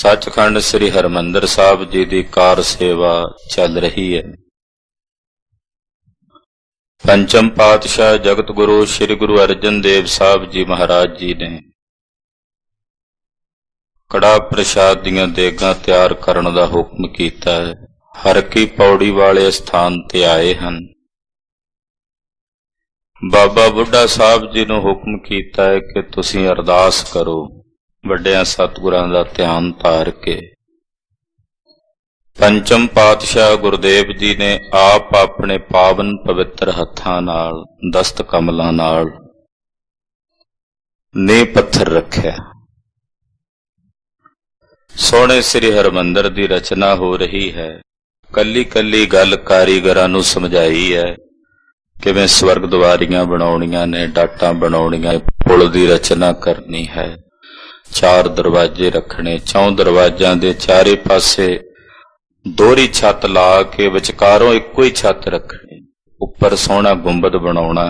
सचखंड श्री हरमंदिर साहब जी की कार सेवा चल रही है। पंचम पातशाह जगत गुरु श्री गुरु अर्जन देव साहब जी महाराज जी ने कड़ा प्रसाद दियां देगां तैयार करने का हुक्म किया है। हर की पौड़ी वाले स्थान ते आए हैं। बाबा बुढ़ा साहब जी ने हुक्म किया है कि तुसीं अरदास करो, वड्डियां सतगुरां दा ध्यान धार के। पंचम पातशाह गुरुदेव जी ने आप अपने पावन पवित्र हत्थां नाल दस्त कमलां नाल नींह पत्थर रखिया। सोहणे श्री हरमंदिर दी रचना हो रही है। कली कली गल कारीगरां नूं समझाई है, किवें स्वर्ग द्वारियां बनाउणियां ने, डाटां बनाउणियां, पुल दी रचना करनी है, 4 दरवाजे रखने, 4 दरवाजां दे चारे पासे दोहरी छत ला के विचकारों इक्को ही छत रखनी, उपर सोहना गुंबद बनाउणा।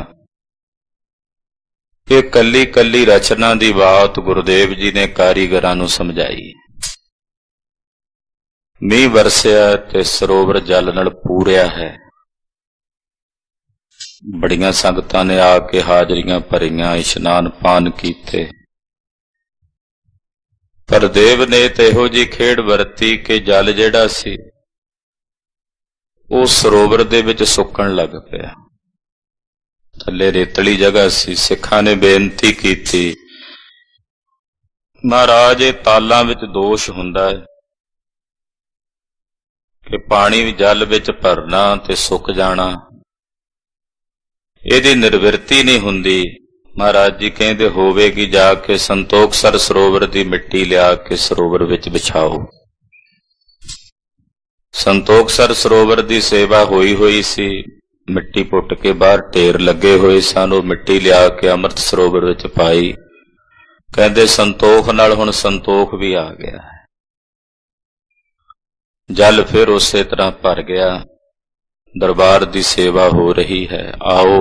ये कली कली रचना दी बात गुरुदेव जी ने कारीगरां नूं समझाई। मींह वरसिया ते सरोवर जल नाल पूरिया है। बड़ियां संगतां ने आके हाजरियां भरियां, इशनान पान कीते, पर देव ने ते इहो जी खेड़ वरती कि जल जिहड़ा सी वो सरोवर दे विच सुकण लग पिया। थल्ले रेतली जगह सी। सिखां ने बेनती कीती, महाराज ये तालां विच दोष हुंदा है कि पानी जल विच भरना ते सुक जाना, इहदी निर्वृत्ति नहीं हुंदी। महाराज जी कहते होवेगी जाके संतोखसर सरोवर की मिट्टी लिया के सरोवर विच बिछाओ। संतोखसर सरोवर की सेवा होई हुई सी, मिट्टी पुट के बाहर ढेर लगे हुए सन, वो मिट्टी लिया के अमृत सरोवर विच पाई। कहते संतोख नाल हुण संतोख भी आ गया है। जल फिर उसे तरह भर गया। दरबार की सेवा हो रही है। आओ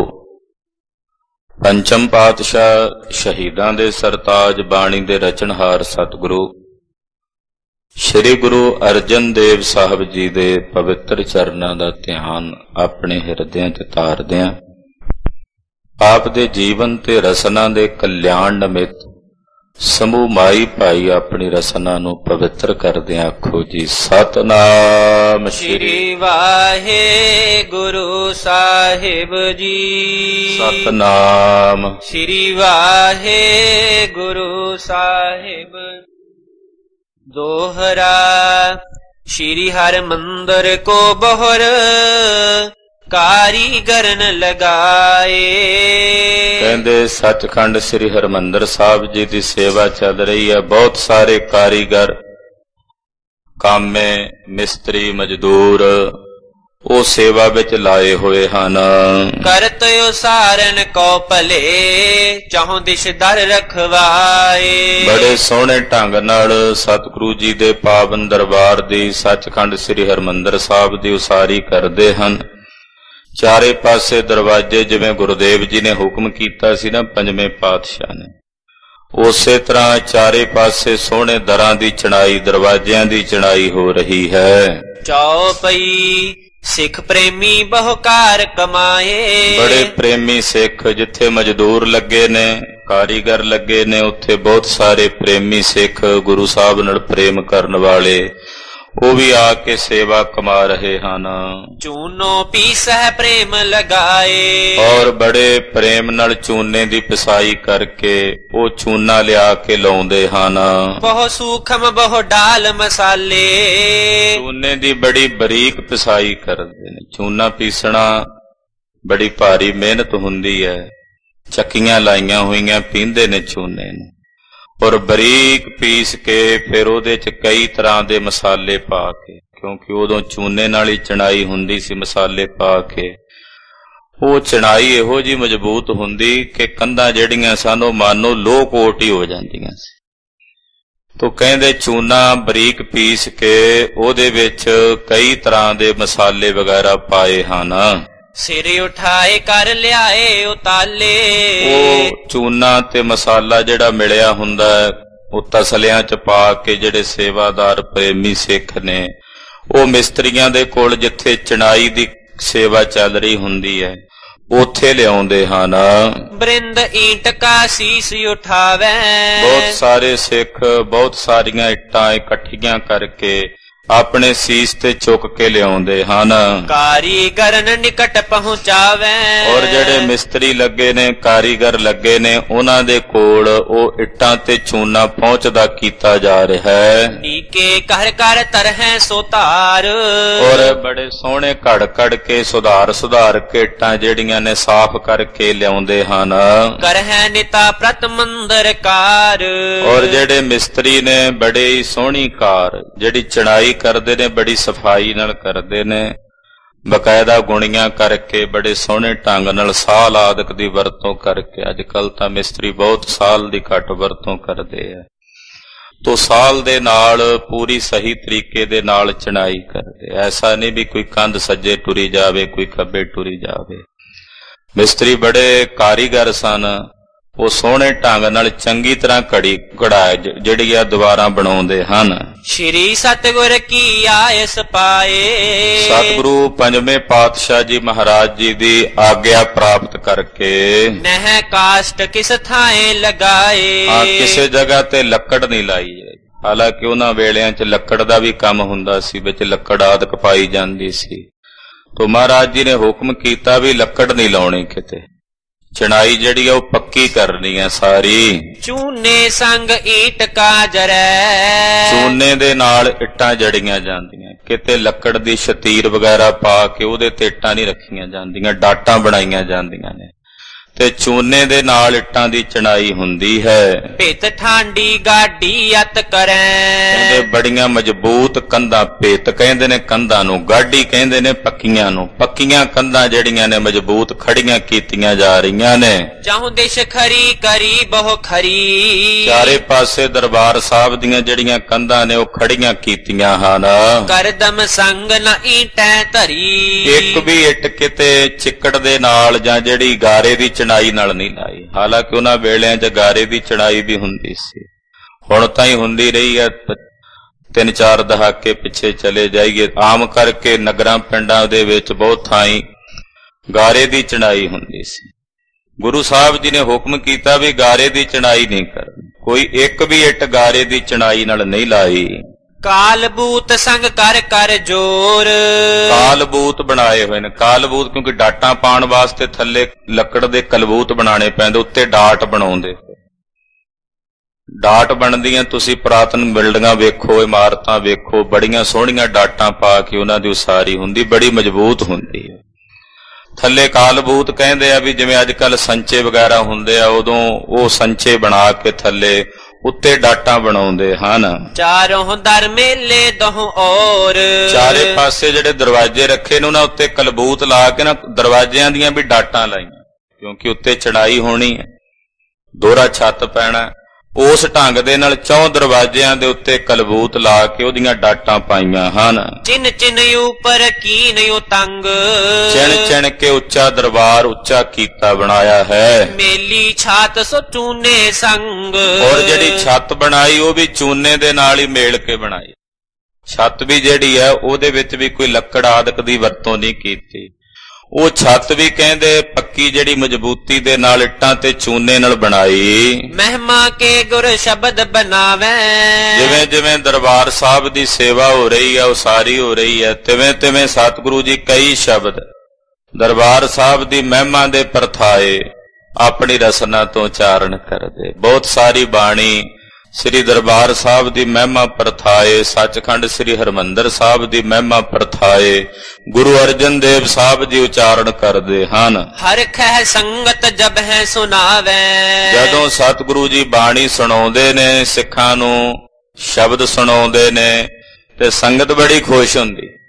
पंचम पातशाह शहीदां दे सरताज बाणी दे रचनहार सतगुरु श्री गुरु अर्जन देव साहब जी दे पवित्र चरनां दा ध्यान अपने हिरदियां च धारदियां आप दे जीवन ते रसना दे कल्याण निमित्त समूह माई भाई अपनी रसना नूं पवित्र करदे आखो जी सतनाम श्री वाहे गुरु साहिब जी। सतनाम श्री वाहे गुरु साहिब। दोहरा श्री हर मंदिर को बोहर कारीगर न लगाए। कहंदे सचखंड श्री हरमंदिर साहब जी की सेवा चल रही है। बहुत सारे कारीगर, कामे, मिस्त्री, मजदूर वो सेवा विच लाए हुए हन। करत उसारन को भले चाहो दिश दर रखवाए। बड़े सोहने ढंग नाल सतगुरु जी दे पावन दरबार दी सचखंड श्री हरमंदिर साहब दी उसारी करदे हन। चारे पासे दरवाजे जिवें गुरुदेव जी ने हुक्म कीता सी ना पंजवें पातशाह ने, उसे तरह चारे पासे सोहने दरां दी चढ़ाई, दरवाजियां दी चढ़ाई हो रही है। चौपई सिख प्रेमी बहुकार कमाए। बड़े प्रेमी सिख, जिथे मजदूर लगे ने, कारीगर लगे ने, उत्थे बहुत सारे प्रेमी सिख गुरु साहब नाल प्रेम करन वाले वो भी आके सेवा कमा रहे हन। चूनो पीसह प्रेम लगाए। और बड़े प्रेम नाल चूने दी पिसाई करके वो चूना लिया के लाउंदे हन। बहु सूखम बहु डाल मसाले। चूने दी बड़ी बरीक पिसाई करदे ने। चूना पीसना बड़ी भारी मेहनत हुंदी है। चक्कियां लाइयां हुईयां पींदे ने चूने ने, और बरीक पीस के फिर उहदे च कई तरह दे मसाले पा के, क्योंकि उदों चूने नाल ही चढ़ाई हुंदी सी, मसाले पा के वो चढ़ाई इहो जी मजबूत हुंदी कि कंधां जिहड़ियां सन ओह मानो लोह कोट ही हो जांदियां सी। तो कहंदे चूना बरीक पीस के उहदे विच कई तरह दे मसाले वगैरह पाए हन। सिर उठाए कर लियाए उताले। वो चूना ते मसाला जिहड़ा मिलिया हुंदा है ਉਹ ਤਸਲਿਆਂ ਚ ਪਾ ਕੇ ਜਿਹੜੇ ਸੇਵਾਦਾਰ ਪ੍ਰੇਮੀ ਸਿੱਖ ਨੇ ਉਹ ਮਿਸਤਰੀਆਂ ਦੇ ਕੋਲ ਜਿੱਥੇ ਚਿਣਾਈ ਦੀ ਸੇਵਾ ਚੱਲ ਰਹੀ ਹੁੰਦੀ ਹੈ ਉੱਥੇ ਲਿਆਉਂਦੇ ਹਨ। ਬ੍ਰਿੰਦ ਈਂਟ ਕਾ ਸੀਸ ਉਠਾਵੇ, ਬਹੁਤ ਸਾਰੇ ਸਿੱਖ ਬਹੁਤ ਸਾਰੀਆਂ ਇੱਟਾਂ ਇਕੱਠੀਆਂ ਕਰਕੇ ਆਪਣੇ ਸੀਸ ਤੇ ਚੁੱਕ ਕੇ ਲਿਆਉਂਦੇ ਹਨ। ਕਾਰੀਗਰਨ ਨਿਕਟ ਪਹੁੰਚਾਵੇ, ਔਰ ਜਿਹੜੇ ਮਿਸਤਰੀ ਲੱਗੇ ਨੇ ਕਾਰੀਗਰ ਲੱਗੇ ਨੇ ਉਹਨਾਂ ਦੇ ਕੋਲ ਉਹ ਇੱਟਾਂ ਤੇ ਚੂਨਾ ਪਹੁੰਚਦਾ ਕੀਤਾ ਜਾ ਰਿਹਾ ਹੈ। ਨੀਕੇ ਕਰ ਕਰ ਤਰਹਿ ਸੁਧਾਰ, ਔਰ ਬੜੇ ਸੋਹਣੇ ਘੜ ਘੜ ਕੇ ਸੁਧਾਰ ਕੇ ਇੱਟਾਂ ਜਿਹੜੀਆਂ ਨੇ ਸਾਫ਼ ਕਰਕੇ ਲਿਆਉਂਦੇ ਹਨ। ਕਰਹਿ ਨਿਤਾ ਪ੍ਰਤ ਮੰਦਰ ਕਾਰ, ਔਰ ਜਿਹੜੇ ਮਿਸਤਰੀ ਨੇ ਬੜੇ ਹੀ ਸੋਹਣੀ ਕਾਰ ਜਿਹੜੀ ਚੜਾਈ ਕਰਦੇ ਨੇ ਬੜੀ ਸਫਾਈ ਨਾਲ ਕਰਦੇ ਨੇ, ਬਕਾਇਦਾ ਗੁਣੀਆਂ ਕਰਕੇ ਬੜੇ ਸੋਹਣੇ ਢੰਗ ਨਾਲ ਸਾਲ ਆਦਿਕ ਦੀ ਵਰਤੋਂ ਕਰਕੇ। ਅੱਜ ਕੱਲ ਤਾਂ ਮਿਸਤਰੀ ਬਹੁਤ ਸਾਲ ਦੀ ਘੱਟ ਵਰਤੋਂ ਕਰਦੇ ਆ, ਤੋ ਸਾਲ ਦੇ ਨਾਲ ਪੂਰੀ ਸਹੀ ਤਰੀਕੇ ਦੇ ਨਾਲ ਚਣਾਈ ਕਰਦੇ। ਐਸਾ ਨਹੀਂ ਵੀ ਕੋਈ ਕੰਧ ਸੱਜੇ ਟੁਰੀ ਜਾਵੇ ਕੋਈ ਖੱਬੇ ਟੁਰੀ ਜਾਵੇ। ਮਿਸਤਰੀ ਬੜੇ ਕਾਰੀਗਰ ਸਨ, ਉਹ ਸੋਹਣੇ ਢੰਗ ਨਾਲ ਚੰਗੀ ਤਰ੍ਹਾਂ ਕੜਾ ਜਿਹੜੀ ਆ ਦੁਬਾਰਾ ਬਣਾਉਂਦੇ ਹਨ। ਸ਼੍ਰੀ ਸਤਿਗੁਰ ਕੀ ਆਇਸ ਪਾਏ, ਸਤਿਗੁਰੂ ਪੰਜਵੇਂ ਪਾਤਸ਼ਾਹ ਜੀ ਮਹਾਰਾਜ ਜੀ ਦੀ ਆਗਿਆ ਪ੍ਰਾਪਤ ਕਰਕੇ ਨਹਿ ਕਾਸ਼ਟ ਕਿਸ ਥਾਏ ਲਗਾਏ। ਕਿਸੇ ਜਗ੍ਹਾ ਤੇ ਲੱਕੜ ਨਹੀਂ ਲਾਈ ਹੈ। ਹਾਲਾਂਕਿ ਉਹਨਾਂ ਵੇਲਿਆਂ 'ਚ ਲੱਕੜ ਦਾ ਵੀ ਕੰਮ ਹੁੰਦਾ ਸੀ, ਵਿੱਚ ਲੱਕੜ ਆਦਿਕ ਪਾਈ ਜਾਂਦੀ ਸੀ। ਤੋ ਮਹਾਰਾਜ ਜੀ ਨੇ ਹੁਕਮ ਕੀਤਾ ਵੀ ਲੱਕੜ ਨਹੀਂ ਲਾਉਣੀ ਕਿਤੇ, ਚਣਾਈ ਜਿਹੜੀ ਆ ਉਹ ਪੱਕੀ ਕਰਨੀ ਹੈ ਸਾਰੀ। ਚੂਨੇ ਸੰਗ ਈਟ ਕਾ ਜਰੈ, ਚੂਨੇ ਦੇ ਨਾਲ ਇੱਟਾਂ ਜੜੀਆਂ ਜਾਂਦੀਆਂ, ਕਿਤੇ ਲੱਕੜ ਦੀ ਸ਼ਤੀਰ ਵਗੈਰਾ ਪਾ ਕੇ ਉਹਦੇ ਤੇ ਇੱਟਾਂ ਨਹੀਂ ਰੱਖੀਆਂ ਜਾਂਦੀਆਂ, ਡਾਟਾਂ ਬਣਾਈਆਂ ਜਾਂਦੀਆਂ ਨੇ ਤੇ ਚੂਨੇ ਦੇ ਨਾਲ ਇੱਟਾਂ ਦੀ ਚਣਾਈ ਹੁੰਦੀ ਹੈ। ਭਿਤ ਠਾਂਡੀ ਗਾਡੀ ਅਤ ਕਰੈ, ਕਹਿੰਦੇ ਬੜੀਆਂ ਮਜ਼ਬੂਤ ਕੰਧਾਂ, ਭਿਤ ਕਹਿੰਦੇ ਨੇ ਕੰਧਾਂ ਨੂੰ, ਗਾਡੀ ਕਹਿੰਦੇ ਨੇ ਪੱਕੀਆਂ ਨੂੰ। ਪੱਕੀਆਂ ਕੰਧਾਂ ਜਿਹੜੀਆਂ ਨੇ ਮਜ਼ਬੂਤ ਖੜੀਆਂ ਕੀਤੀਆਂ ਜਾ ਰਹੀਆਂ ਨੇ। ਚਾਹੂ ਦਿਸ਼ ਖਰੀ ਕਰੀ ਬਹੁ ਖਰੀ, ਚਾਰੇ ਪਾਸੇ ਦਰਬਾਰ ਸਾਹਿਬ ਦੀਆਂ ਜਿਹੜੀਆਂ ਕੰਧਾਂ ਨੇ ਉਹ ਖੜੀਆਂ ਕੀਤੀਆਂ ਹਨ। ਕਰਦਮ ਸੰਗ ਨਾ ਈਟੈ ਧਰੀ, ਇੱਕ ਵੀ ਇੱਟ ਕਿਤੇ ਚਿੱਕੜ ਦੇ ਨਾਲ ਜਾਂ ਜਿਹੜੀ ਗਾਰੇ ਦੀ ਚੜਾਈ ਨਾਲ ਨਹੀਂ ਲਾਈ। ਹਾਲਾਂਕਿ ਉਹਨਾਂ ਵੇਲਿਆਂ 'ਚ ਗਾਰੇ ਦੀ ਚੜਾਈ ਵੀ ਹੁੰਦੀ ਸੀ, ਹੁਣ ਤਾਂ ਹੀ ਹੁੰਦੀ ਰਹੀ ਹੈ। 3-4 ਦਹਾਕੇ ਪਿੱਛੇ ਚਲੇ ਜਾਈਏ, ਆਮ ਕਰਕੇ ਨਗਰਾਂ ਪਿੰਡਾਂ ਦੇ ਵਿੱਚ ਬਹੁਤ ਥਾਈਂ ਗਾਰੇ ਦੀ ਚੜਾਈ ਹੁੰਦੀ ਸੀ। ਗੁਰੂ ਸਾਹਿਬ ਜੀ ਨੇ ਹੁਕਮ ਕੀਤਾ ਵੀ ਗਾਰੇ ਦੀ ਚੜਾਈ ਨਹੀਂ ਕਰਨੀ, ਕੋਈ ਇੱਕ ਵੀ ਇੱਟ ਗਾਰੇ ਦੀ ਚੜਾਈ ਨਾਲ ਨਹੀਂ ਲਾਈ। ਕਾਲਬੂਤ ਸੰਗ ਕਰ ਕਰ ਜੋਰ, ਕਾਲਬੂਤ ਬਣਾਏ ਹੋਏ ਨੇ। ਕਾਲਬੂਤ ਕਿਉਂਕਿ ਡਾਟਾਂ ਪਾਉਣ ਵਾਸਤੇ ਥੱਲੇ ਲੱਕੜ ਦੇ ਕਲਬੂਤ ਬਣਾਉਣੇ ਪੈਂਦੇ, ਉੱਤੇ ਡਾਟ ਬਣਾਉਂਦੇ। ਡਾਟ ਬਣਦੀਆਂ, ਤੁਸੀਂ ਪੁਰਾਤਨ ਬਿਲਡਿੰਗਾਂ ਵੇਖੋ, ਇਮਾਰਤਾਂ ਵੇਖੋ, ਬੜੀਆਂ ਸੋਹਣੀਆਂ ਡਾਟਾਂ ਪਾ ਕੇ ਉਹਨਾਂ ਦੀ ਉਸਾਰੀ ਹੁੰਦੀ, ਬੜੀ ਮਜ਼ਬੂਤ ਹੁੰਦੀ ਹੈ। ਥੱਲੇ ਕਾਲਬੂਤ ਕਹਿੰਦੇ ਆ ਵੀ ਜਿਵੇਂ ਅੱਜ ਕੱਲ ਸੰਚੇ ਵਗੈਰਾ ਹੁੰਦੇ ਆ, ਉਦੋਂ ਉਹ ਸੰਚੇ ਬਣਾ ਕੇ ਥੱਲੇ ਉੱਤੇ ਡਾਟਾਂ ਬਣਾਉਂਦੇ ਹਨ। ਚਾਰੋਂ ਦਰ ਮੇਲੇ ਦੋਹ ਔਰ, ਚਾਰੇ ਪਾਸੇ ਜਿਹੜੇ ਦਰਵਾਜ਼ੇ ਰੱਖੇ ਨੇ ਉਹਨਾਂ ਉੱਤੇ ਕਲਬੂਤ ਲਾ ਕੇ ਨਾ ਦਰਵਾਜ਼ਿਆਂ ਦੀਆਂ ਵੀ ਡਾਟਾਂ ਲਾਈਆਂ, ਕਿਉਂਕਿ ਉੱਤੇ ਚੜਾਈ ਹੋਣੀ ਹੈ, ਦੋਹਰਾ ਛੱਤ ਪੈਣਾ। ਉਸ ਢੰਗ ਦੇ ਨਾਲ 4 ਦਰਵਾਜ਼ਿਆਂ ਦੇ ਉੱਤੇ ਕਲਬੂਤ ਲਾ ਕੇ ਉਹਦੀਆਂ ਡਾਟਾਂ ਪਾਈਆਂ ਹਨ। ਚਿਨ ਚਿਨ ਉਪਰ ਕੀਨ ਉਤੰਗ, ਚਿਣ ਚਿਣ ਕੇ ਉੱਚਾ ਦਰਬਾਰ ਉੱਚਾ ਕੀਤਾ ਬਣਾਇਆ ਹੈ। ਮੇਲੀ ਛਾਤ ਸੋ ਚੂਨੇ ਸੰਗ, ਔਰ ਜਿਹੜੀ ਛੱਤ ਬਣਾਈ ਉਹ ਵੀ ਚੂਨੇ ਦੇ ਨਾਲ ਹੀ ਮੇਲ ਕੇ ਬਣਾਈ। ਛੱਤ ਵੀ ਜਿਹੜੀ ਹੈ ਉਹਦੇ ਵਿੱਚ ਵੀ ਕੋਈ ਲੱਕੜ ਆਦਿਕ ਦੀ ਵਰਤੋਂ ਨਹੀਂ ਕੀਤੀ। ਉਹ ਛੱਤ ਵੀ ਕਹਿੰਦੇ ਪੱਕੀ ਜਿਹੜੀ ਮਜ਼ਬੂਤੀ ਦੇ ਨਾਲ ਇੱਟਾਂ ਤੇ ਚੂਨੇ ਨਾਲ ਬਣਾਈ। ਮਹਿਮਾ ਕੇ ਗੁਰ ਸ਼ਬਦ ਬਣਾਵੇ, ਜਿਵੇਂ ਜਿਵੇਂ ਦਰਬਾਰ ਸਾਹਿਬ ਦੀ ਸੇਵਾ ਹੋ ਰਹੀ ਹੈ, ਉਸਾਰੀ ਹੋ ਰਹੀ ਹੈ, ਤਿਵੇਂ ਤਿਵੇਂ ਸਤਿਗੁਰੂ ਜੀ ਕਈ ਸ਼ਬਦ ਦਰਬਾਰ ਸਾਹਿਬ ਦੀ ਮਹਿਮਾ ਦੇ ਪਰਥਾਏ ਆਪਣੀ ਰਸਨਾ ਤੋਂ ਉਚਾਰਨ ਕਰਦੇ। ਬਹੁਤ ਸਾਰੀ ਬਾਣੀ ਸ੍ਰੀ ਦਰਬਾਰ ਸਾਹਿਬ ਦੀ ਮਹਿਮਾ ਪਰਥਾਏ, ਸੱਚਖੰਡ ਸ੍ਰੀ ਹਰਿਮੰਦਰ ਸਾਹਿਬ ਦੀ ਮਹਿਮਾ ਪਰਥਾਏ ਗੁਰੂ ਅਰਜਨ ਦੇਵ ਸਾਹਿਬ ਜੀ ਉਚਾਰਨ ਕਰਦੇ ਹਨ। ਹਰ ਖਹਿ ਸੰਗਤ ਜਬ ਹੈ ਸੁਣਾਵੇ, ਜਦੋਂ ਸਤਿਗੁਰੂ ਜੀ ਬਾਣੀ ਸੁਣਾਉਂਦੇ ਨੇ, ਸਿੱਖਾਂ ਨੂੰ ਸ਼ਬਦ ਸੁਣਾਉਂਦੇ ਨੇ ਤੇ ਸੰਗਤ ਬੜੀ ਖੁਸ਼ ਹੁੰਦੀ।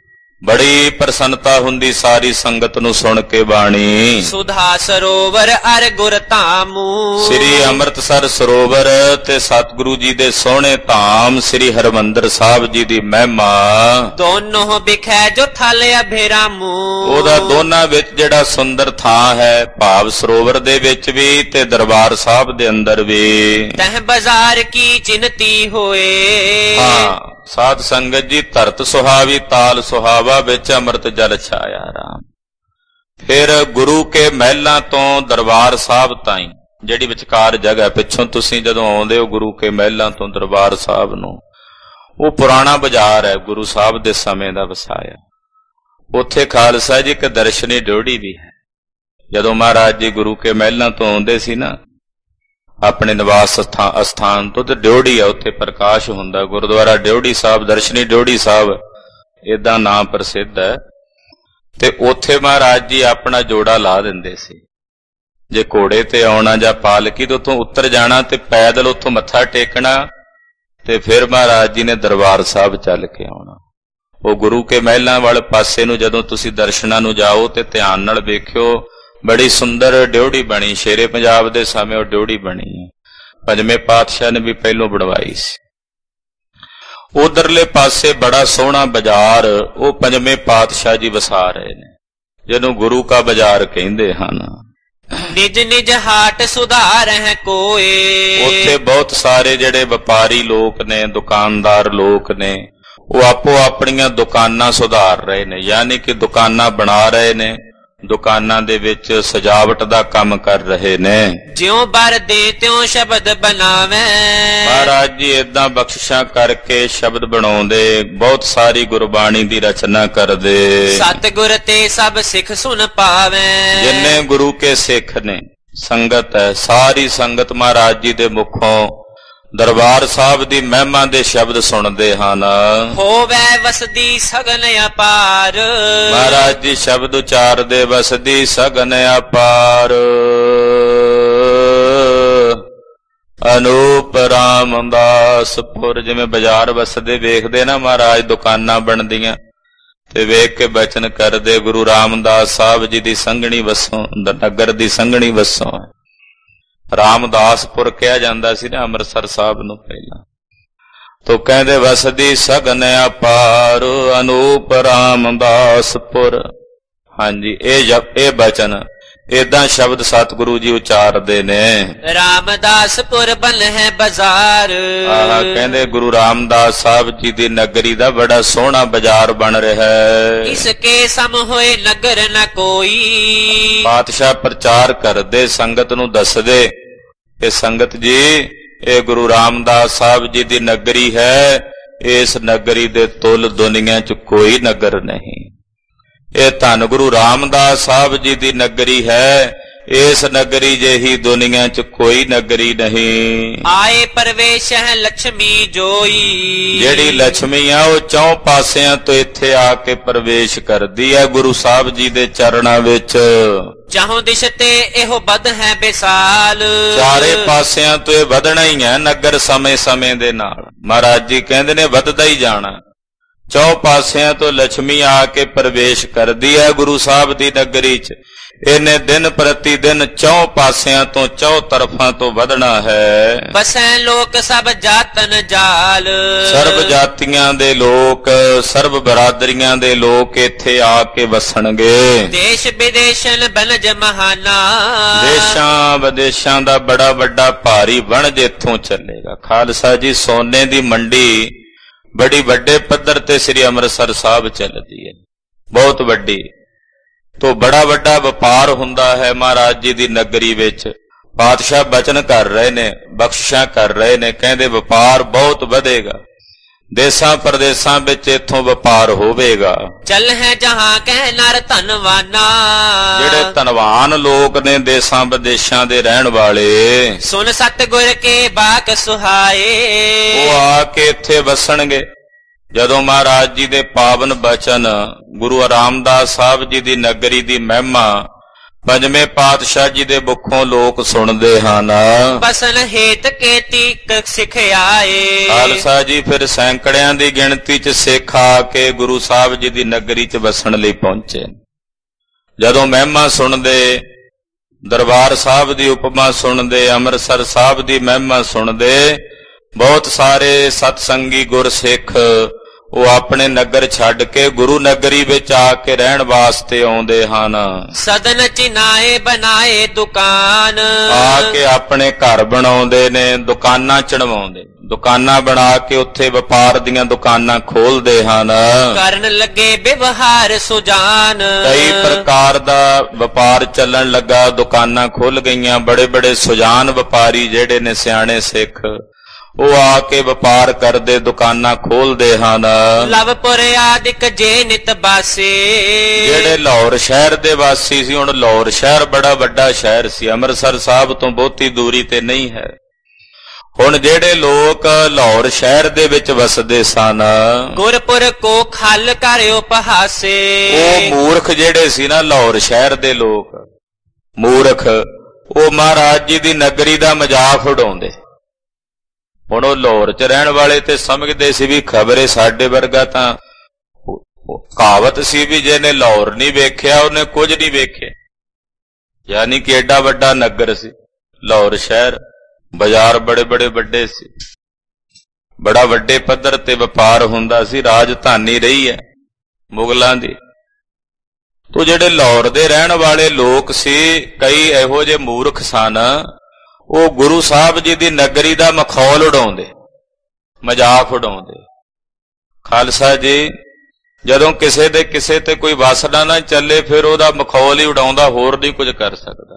ਬੜੀ ਪ੍ਰਸੰਨਤਾ ਹੁੰਦੀ ਸਾਰੀ ਸੰਗਤ ਨੂੰ ਸੁਣ ਕੇ ਬਾਣੀ। ਸੁਧਾ ਸਰੋਵਰ ਅਰ ਗੁਰ ਧਾਮੂ ਸ੍ਰੀ ਅੰਮ੍ਰਿਤਸਰ ਸਰੋਵਰ ਤੇ ਸਤਿਗੁਰੂ ਜੀ ਦੇ ਸੋਹਣੇ ਧਾਮ ਸ੍ਰੀ ਹਰਿਮੰਦਰ ਸਾਹਿਬ ਜੀ ਦੀ ਮਹਿਮਾ। ਦੋਨੋਂ ਬਿਖੈ ਜੋ ਥਲ ਅਭਿਰਾਮੂ ਉਹਦਾ ਦੋਨਾਂ ਵਿੱਚ ਜਿਹੜਾ ਸੁੰਦਰ ਥਾਂ ਹੈ, ਭਾਵ ਸਰੋਵਰ ਦੇ ਵਿੱਚ ਵੀ ਤੇ ਦਰਬਾਰ ਸਾਹਿਬ ਦੇ ਅੰਦਰ ਵੀ। ਤਹ ਬਾਜ਼ਾਰ ਕੀ ਚਿੰਤੀ ਹੋਏ। ਹਾਂ ਸਾਧ ਸੰਗਤ ਜੀ, ਧਰਤ ਸੁਹਾਵੀ ਤਾਲ ਸੁਹਾਵਾ ਵਿੱਚ ਅੰਮ੍ਰਿਤ ਜਲ ਛਾਇਆ ਰਾਮ। ਫਿਰ ਗੁਰੂ ਕੇ ਮਹਿਲਾਂ ਤੋਂ ਦਰਬਾਰ ਸਾਹਿਬ ਤਾਈਂ ਜਿਹੜੀ ਵਿਚਕਾਰ ਜਗ੍ਹਾ, ਪਿੱਛੋਂ ਤੁਸੀਂ ਜਦੋਂ ਆਉਂਦੇ ਹੋ ਗੁਰੂ ਕੇ ਮਹਿਲਾਂ ਤੋਂ ਦਰਬਾਰ ਸਾਹਿਬ ਨੂੰ, ਉਹ ਪੁਰਾਣਾ ਬਾਜ਼ਾਰ ਹੈ, ਗੁਰੂ ਸਾਹਿਬ ਦੇ ਸਮੇਂ ਦਾ ਵਸਾਇਆ। ਉੱਥੇ ਖਾਲਸਾ ਜੀ ਇੱਕ ਦਰਸ਼ਨੀ ਡਿਉੜੀ ਵੀ ਹੈ। ਜਦੋਂ ਮਹਾਰਾਜ ਜੀ ਗੁਰੂ ਕੇ ਮਹਿਲਾਂ ਤੋਂ ਆਉਂਦੇ ਸੀ ਨਾ ਆਪਣੇ ਨਿਵਾਸ ਅਸਥਾਨ ਤੋਂ, ਤੇ ਡਿਉੜੀ ਆ, ਉੱਥੇ ਪ੍ਰਕਾਸ਼ ਹੁੰਦਾ। ਗੁਰਦੁਆਰਾ ਡਿਉੜੀ ਸਾਹਿਬ, ਦਰਸ਼ਨੀ ਡਿਉੜੀ ਸਾਹਿਬ ਏਦਾਂ ਨਾਮ ਪ੍ਰਸਿੱਧ ਹੈ। ਤੇ ਉੱਥੇ ਮਹਾਰਾਜ ਜੀ ਆਪਣਾ ਜੋੜਾ ਲਾ ਦਿੰਦੇ ਸੀ। ਜੇ ਘੋੜੇ ਤੇ ਆਉਣਾ ਜਾਂ ਪਾਲਕੀ ਤੋਂ ਉੱਥੋਂ ਉੱਤਰ ਜਾਣਾ ਤੇ ਪੈਦਲ ਉੱਥੋਂ ਮੱਥਾ ਟੇਕਣਾ, ਤੇ ਫਿਰ ਮਹਾਰਾਜ ਜੀ ਨੇ ਦਰਬਾਰ ਸਾਹਿਬ ਚੱਲ ਕੇ ਆਉਣਾ। ਉਹ ਗੁਰੂ ਕੇ ਮਹਿਲਾਂ ਵਾਲੇ ਪਾਸੇ ਨੂੰ ਜਦੋਂ ਤੁਸੀਂ ਦਰਸ਼ਨਾਂ ਨੂੰ ਜਾਓ ਤੇ ਧਿਆਨ ਨਾਲ ਵੇਖਿਓ, ਬੜੀ ਸੁੰਦਰ ਡਿਉੜੀ ਬਣੀ। ਸ਼ੇਰੇ ਪੰਜਾਬ ਦੇ ਸਮੇਂ ਉਹ ਡਿਉੜੀ ਬਣੀ ਹੈ, ਪੰਜਵੇਂ ਪਾਤਸ਼ਾਹ ਨੇ ਵੀ ਪਹਿਲੋਂ ਬਣਵਾਈ ਸੀ। ਉਧਰਲੇ ਪਾਸੇ ਬੜਾ ਸੋਹਣਾ ਬਾਜ਼ਾਰ ਉਹ ਪੰਜਵੇਂ ਪਾਤਸ਼ਾਹ ਜੀ ਵਸਾ ਰਹੇ ਨੇ, ਜਿਹਨੂੰ ਗੁਰੂ ਕਾ ਬਾਜ਼ਾਰ ਕਹਿੰਦੇ ਹਨ। ਨਿਜ ਨਿਜ ਹਾਟ ਸੁਧਾਰ ਹੈ ਕੋਏ। ਉੱਥੇ ਬਹੁਤ ਸਾਰੇ ਜਿਹੜੇ ਵਪਾਰੀ ਲੋਕ ਨੇ, ਦੁਕਾਨਦਾਰ ਲੋਕ ਨੇ, ਉਹ ਆਪੋ ਆਪਣੀਆਂ ਦੁਕਾਨਾਂ ਸੁਧਾਰ ਰਹੇ ਨੇ, ਯਾਨੀ ਕਿ ਦੁਕਾਨਾਂ ਬਣਾ ਰਹੇ ਨੇ, ਦੁਕਾਨਾਂ ਦੇ ਵਿੱਚ ਸਜਾਵਟ ਦਾ ਕੰਮ ਕਰ ਰਹੇ ਨੇ। ਜਿਉਂ ਬਰ ਦੇ ਤਿਉਂ ਸ਼ਬਦ ਬਣਾਵੇ। ਮਹਾਰਾਜ ਜੀ ਏਦਾਂ ਬਖਸ਼ਿਸ਼ਾਂ ਕਰਕੇ ਸ਼ਬਦ ਬਣਾਉਂਦੇ, ਬਹੁਤ ਸਾਰੀ ਗੁਰਬਾਣੀ ਦੀ ਰਚਨਾ ਕਰਦੇ। ਸਤਿਗੁਰ ਤੇ ਸਭ ਸਿੱਖ ਸੁਣ ਪਾਵੇ। ਜਿੰਨੇ ਗੁਰੂ ਕੇ ਸਿੱਖ ਨੇ, ਸੰਗਤ ਹੈ, ਸਾਰੀ ਸੰਗਤ ਮਹਾਰਾਜ ਜੀ ਦੇ ਮੁਖੋਂ ਦਰਬਾਰ ਸਾਹਿਬ ਦੀ ਮਹਿਮਾ ਦੇ ਸ਼ਬਦ ਸੁਣਦੇ ਹਨ। ਹੋਵੇ ਵਸਦੀ ਸਗਨ ਅਪਾਰ। ਮਹਾਰਾਜ ਜੀ ਸ਼ਬਦ ਉਚਾਰਦੇ, ਵਸਦੀ ਸਗਨ ਅਪਾਰ। ਅਨੂਪ ਰਾਮਦਾਸਪੁਰ, ਜਿਵੇਂ ਬਾਜ਼ਾਰ ਵਸਦੇ ਵੇਖਦੇ ਨਾ ਮਹਾਰਾਜ, ਦੁਕਾਨਾਂ ਬਣਦੀਆਂ ਤੇ ਵੇਖ ਕੇ ਬਚਨ ਕਰਦੇ, ਗੁਰੂ ਰਾਮਦਾਸ ਸਾਹਿਬ ਜੀ ਦੀ ਸੰਘਣੀ ਵਸੋਂ, ਨਗਰ ਦੀ ਸੰਘਣੀ ਵਸੋਂ ਹੈ। ਰਾਮਦਾਸਪੁਰ ਕਿਹਾ ਜਾਂਦਾ ਸੀ ਨਾ ਅੰਮ੍ਰਿਤਸਰ ਸਾਹਿਬ ਨੂੰ ਪਹਿਲਾਂ। ਤੋ ਕਹਿੰਦੇ ਵਸਦੀ ਸਗਨ ਅਪਾਰ, ਅਨੂਪ ਰਾਮਦਾਸਪੁਰ। ਹਾਂਜੀ, ਇਹ ਬਚਨ ਏਦਾਂ ਸ਼ਬਦ ਸਤਿਗੁਰੂ ਜੀ ਉਚਾਰਦੇ ਨੇ। ਰਾਮਦਾਸਪੁਰ ਬਨ ਹੈ ਬਾਜ਼ਾਰ। ਕਹਿੰਦੇ ਗੁਰੂ ਰਾਮਦਾਸ ਸਾਹਿਬ ਜੀ ਦੀ ਨਗਰੀ ਦਾ ਬੜਾ ਸੋਹਣਾ ਬਾਜ਼ਾਰ ਬਣ ਰਿਹਾ ਹੈ। ਇਸ ਕੇ ਸਮ ਹੋਏ ਨਗਰ ਨ ਕੋਈ। ਪਾਤਸ਼ਾਹ ਪ੍ਰਚਾਰ ਕਰਦੇ, ਸੰਗਤ ਨੂੰ ਦੱਸਦੇ ਕਿ ਸੰਗਤ ਜੀ, ਇਹ ਗੁਰੂ ਰਾਮਦਾਸ ਸਾਹਿਬ ਜੀ ਦੀ ਨਗਰੀ ਹੈ। ਇਸ ਨਗਰੀ ਦੇ ਤੁਲ ਦੁਨੀਆ 'ਚ ਕੋਈ ਨਗਰ ਨਹੀਂ। ਇਹ ਧੰਨ ਗੁਰੂ ਰਾਮਦਾਸ ਸਾਹਿਬ ਜੀ ਦੀ ਨਗਰੀ ਹੈ। ਇਸ ਨਗਰੀ ਜਿਹੀ ਦੁਨੀਆ 'ਚ ਕੋਈ ਨਗਰੀ ਨਹੀਂ। ਆਏ ਪਰਵੇਸ਼ ਹੈ ਲక్ష్ਮੀ ਜੋਈ। ਜਿਹੜੀ ਲక్ష్ਮੀ ਆ ਉਹ ਚੌਂ ਪਾਸਿਆਂ ਤੋਂ ਇੱਥੇ ਆ ਕੇ ਪ੍ਰਵੇਸ਼ ਕਰਦੀ ਹੈ ਗੁਰੂ ਸਾਹਿਬ ਜੀ ਦੇ ਚਰਨਾਂ ਵਿੱਚ। ਚਾਹੋਂ ਦਿਸ਼ ਤੇ ਇਹੋ ਬਦ ਹੈ ਬੇਸਾਲ। ਚਾਰੇ ਪਾਸਿਆਂ ਤੋਂ ਇਹ ਵਧਣਾ ਹੀ ਹੈ ਨਗਰ, ਸਮੇਂ ਸਮੇਂ ਦੇ ਨਾਲ। ਮਹਾਰਾਜ ਜੀ ਕਹਿੰਦੇ ਨੇ ਵਧਦਾ ਹੀ ਜਾਣਾ। ਚੌਂ ਪਾਸਿਆਂ ਤੋਂ ਲక్ష్ਮੀ ਆ ਕੇ ਪ੍ਰਵੇਸ਼ ਕਰਦੀ ਹੈ ਗੁਰੂ ਸਾਹਿਬ ਦੀ ਨਗਰੀ 'ਚ। ਇਹਨੇ ਦਿਨ ਪ੍ਰਤੀ ਦਿਨ ਚੌਂ ਪਾਸਿਆਂ ਤੋਂ, ਚੌਂ ਤਰਫਾਂ ਤੋਂ ਵਧਣਾ ਹੈ। ਬਸੈ ਲੋਕ ਸਭ ਜਾਤਨ ਜਾਲ। ਸਰਬ ਜਾਤੀਆਂ ਦੇ ਲੋਕ, ਸਰਬ ਬਰਾਦਰੀਆਂ ਦੇ ਲੋਕ ਇੱਥੇ ਆ ਕੇ ਵਸਣਗੇ। ਦੇਸ਼ ਵਿਦੇਸ਼ਨ ਬਨਜ ਮਹਾਨਾ। ਦੇਸ਼ਾਂ ਵਿਦੇਸ਼ਾਂ ਦਾ ਬੜਾ ਵੱਡਾ ਭਾਰੀ ਵਣਜ ਇੱਥੋਂ ਚੱਲੇਗਾ। ਖਾਲਸਾ ਜੀ, ਸੋਨੇ ਦੀ ਮੰਡੀ ਬੜੀ ਵੱਡੇ ਪੱਧਰ ਤੇ ਸ੍ਰੀ ਅੰਮ੍ਰਿਤਸਰ ਸਾਹਿਬ ਚੱਲਦੀ ਹੈ, ਬਹੁਤ ਵੱਡੀ। ਤੋਂ ਬੜਾ ਵੱਡਾ ਵਪਾਰ ਹੁੰਦਾ ਹੈ ਮਹਾਰਾਜ ਜੀ ਦੀ ਨਗਰੀ ਵਿੱਚ। ਪਾਤਸ਼ਾਹ ਬਚਨ ਕਰ ਰਹੇ ਨੇ, ਬਖਸ਼ਿਸ਼ਾਂ ਕਰ ਰਹੇ ਨੇ, ਕਹਿੰਦੇ ਵਪਾਰ ਬਹੁਤ ਵਧੇਗਾ। ਦੇਸਾਂ ਪ੍ਰਦੇਸਾਂ ਵਿੱਚ ਇੱਥੋਂ ਵਪਾਰ ਹੋਵੇਗਾ। ਚੱਲ ਹੈ ਜਹਾਂ ਕਹਿ ਨਰ ਧਨਵਾਨਾ। ਜਿਹੜੇ ਧਨਵਾਨ ਲੋਕ ਨੇ ਦੇਸਾਂ ਵਿਦੇਸ਼ਾਂ ਦੇ ਰਹਿਣ ਵਾਲੇ, ਸੁਨ ਸਤਿਗੁਰ ਕੇ ਬਾਕ ਸੁਹਾਏ। ਉਹ ਆ ਕੇ ਇੱਥੇ ਵਸਣਗੇ। ਜਦੋਂ ਮਹਾਰਾਜ ਜੀ ਦੇ ਪਾਵਨ ਬਚਨ, ਗੁਰੂ ਰਾਮਦਾਸ ਸਾਹਿਬ ਜੀ ਦੀ ਨਗਰੀ ਦੀ ਮਹਿਮਾ ਪੰਜਵੇਂ ਪਾਤਸ਼ਾਹ ਜੀ ਦੇ ਮੁਖੋਂ ਲੋਕ ਸੁਣਦੇ ਹਨ। ਬਸਨ ਹੇਤ ਕੇਤੀ ਸਿਖਿਆਏ। ਖਾਲਸਾ ਜੀ ਫਿਰ ਸੈਂਕੜਿਆਂ ਦੀ ਗਿਣਤੀ 'ਚ ਸਿੱਖ ਆ ਕੇ ਗੁਰੂ ਸਾਹਿਬ ਜੀ ਦੀ ਨਗਰੀ 'ਚ ਵਸਣ ਲਈ ਪਹੁੰਚੇ। ਜਦੋਂ ਮਹਿਮਾ ਸੁਣਦੇ, ਦਰਬਾਰ ਸਾਹਿਬ ਦੀ ਉਪਮਾ ਸੁਣਦੇ, ਅੰਮ੍ਰਿਤਸਰ ਸਾਹਿਬ ਦੀ ਮਹਿਮਾ ਸੁਣਦੇ, ਬਹੁਤ ਸਾਰੇ ਸਤਸੰਗੀ ਗੁਰਸਿੱਖ ਉਹ ਆਪਣੇ ਨਗਰ ਛੱਡ ਕੇ ਗੁਰੂ ਨਗਰੀ ਵਿੱਚ ਆ ਕੇ ਰਹਿਣ ਵਾਸਤੇ ਆਉਂਦੇ ਹਨ। ਸਦਨ ਚਿਨਾਏ ਬਣਾਏ ਦੁਕਾਨ। ਆ ਕੇ ਆਪਣੇ ਘਰ ਬਣਾਉਂਦੇ ਨੇ, ਦੁਕਾਨਾਂ ਚੜਵਾਉਂਦੇ, ਦੁਕਾਨਾਂ ਬਣਾ ਕੇ ਉੱਥੇ ਵਪਾਰ ਦੀਆਂ ਦੁਕਾਨਾਂ ਖੋਲਦੇ ਹਨ। ਕਰਨ ਲੱਗੇ ਵਿਵਹਾਰ ਸੁਜਾਨ। ਕਈ ਪ੍ਰਕਾਰ ਦਾ ਵਪਾਰ ਚੱਲਣ ਲੱਗਾ, ਦੁਕਾਨਾਂ ਖੁੱਲ ਗਈਆਂ। ਬੜੇ ਬੜੇ ਸੁਜਾਨ ਵਪਾਰੀ ਜਿਹੜੇ ਨੇ ਸਿਆਣੇ ਸਿੱਖ, ਉਹ ਆ ਕੇ ਵਪਾਰ ਕਰਦੇ, ਦੁਕਾਨਾਂ ਖੋਲਦੇ ਹਨ। ਲਵਪੁਰ ਆਦਿਕ ਜੇ ਨਿਤ ਬਾਸੇ। ਜਿਹੜੇ ਲਾਹੌਰ ਸ਼ਹਿਰ ਦੇ ਵਾਸੀ ਸੀ, ਹੁਣ ਲਾਹੌਰ ਸ਼ਹਿਰ ਬੜਾ ਵੱਡਾ ਸ਼ਹਿਰ ਸੀ, ਅੰਮ੍ਰਿਤਸਰ ਸਾਹਿਬ ਤੋਂ ਬਹੁਤੀ ਦੂਰੀ ਤੇ ਨਹੀਂ ਹੈ। ਹੁਣ ਜਿਹੜੇ ਲੋਕ ਲਾਹੌਰ ਸ਼ਹਿਰ ਦੇ ਵਿੱਚ ਵਸਦੇ ਸਨ, ਗੁਰਪੁਰ ਕੋ ਖਲ ਕਰ ਉਪਹਾਸੇ। ਉਹ ਮੂਰਖ ਜਿਹੜੇ ਸੀ ਨਾ, ਲਾਹੌਰ ਸ਼ਹਿਰ ਦੇ ਲੋਕ ਮੂਰਖ, ਉਹ ਮਹਾਰਾਜ ਜੀ ਦੀ ਨਗਰੀ ਦਾ ਮਜ਼ਾਕ ਉਡਾਉਂਦੇ। ਹੁਣ ਉਹ ਲਾਹੌਰ 'ਚ ਰਹਿਣ ਵਾਲੇ ਤੇ ਸਮਝਦੇ ਸੀ ਵੀ ਖਬਰੇ ਸਾਡੇ ਵਰਗਾ ਤਾਂ ਕਹਾਵਤ ਸੀ ਵੀ ਜਿਹਨੇ ਲਾਹੌਰ ਨਹੀਂ ਵੇਖਿਆ ਉਹਨੇ ਕੁਝ ਨਹੀਂ ਵੇਖਿਆ। ਯਾਨੀ ਕਿ ਐਡਾ ਵੱਡਾ ਨਗਰ ਸੀ ਲਾਹੌਰ ਸ਼ਹਿਰ, ਬਾਜ਼ਾਰ ਬੜੇ ਬੜੇ ਵੱਡੇ ਸੀ, ਬੜਾ ਵੱਡੇ ਪੱਧਰ ਤੇ ਵਪਾਰ ਹੁੰਦਾ ਸੀ, ਰਾਜਧਾਨੀ ਰਹੀ ਹੈ ਮੁਗਲਾਂ ਦੀ। ਤੋ ਜਿਹੜੇ ਲਾਹੌਰ ਦੇ ਰਹਿਣ ਵਾਲੇ ਲੋਕ ਸੀ, ਕਈ ਇਹੋ ਜਿਹੇ ਮੂਰਖ ਸਨ, ਉਹ ਗੁਰੂ ਸਾਹਿਬ ਜੀ ਦੀ ਨਗਰੀ ਦਾ ਮਖੌਲ ਉਡਾਉਂਦੇ, ਮਜ਼ਾਕ ਉਡਾਉਂਦੇ। ਖਾਲਸਾ ਜੀ ਜਦੋਂ ਕਿਸੇ ਤੇ ਕੋਈ ਵਾਸਨਾ ਨਾ ਚੱਲੇ, ਫਿਰ ਉਹਦਾ ਮਖੌਲ ਹੀ ਉਡਾਉਂਦਾ, ਹੋਰ ਨਹੀਂ ਕੁਝ ਕਰ ਸਕਦਾ।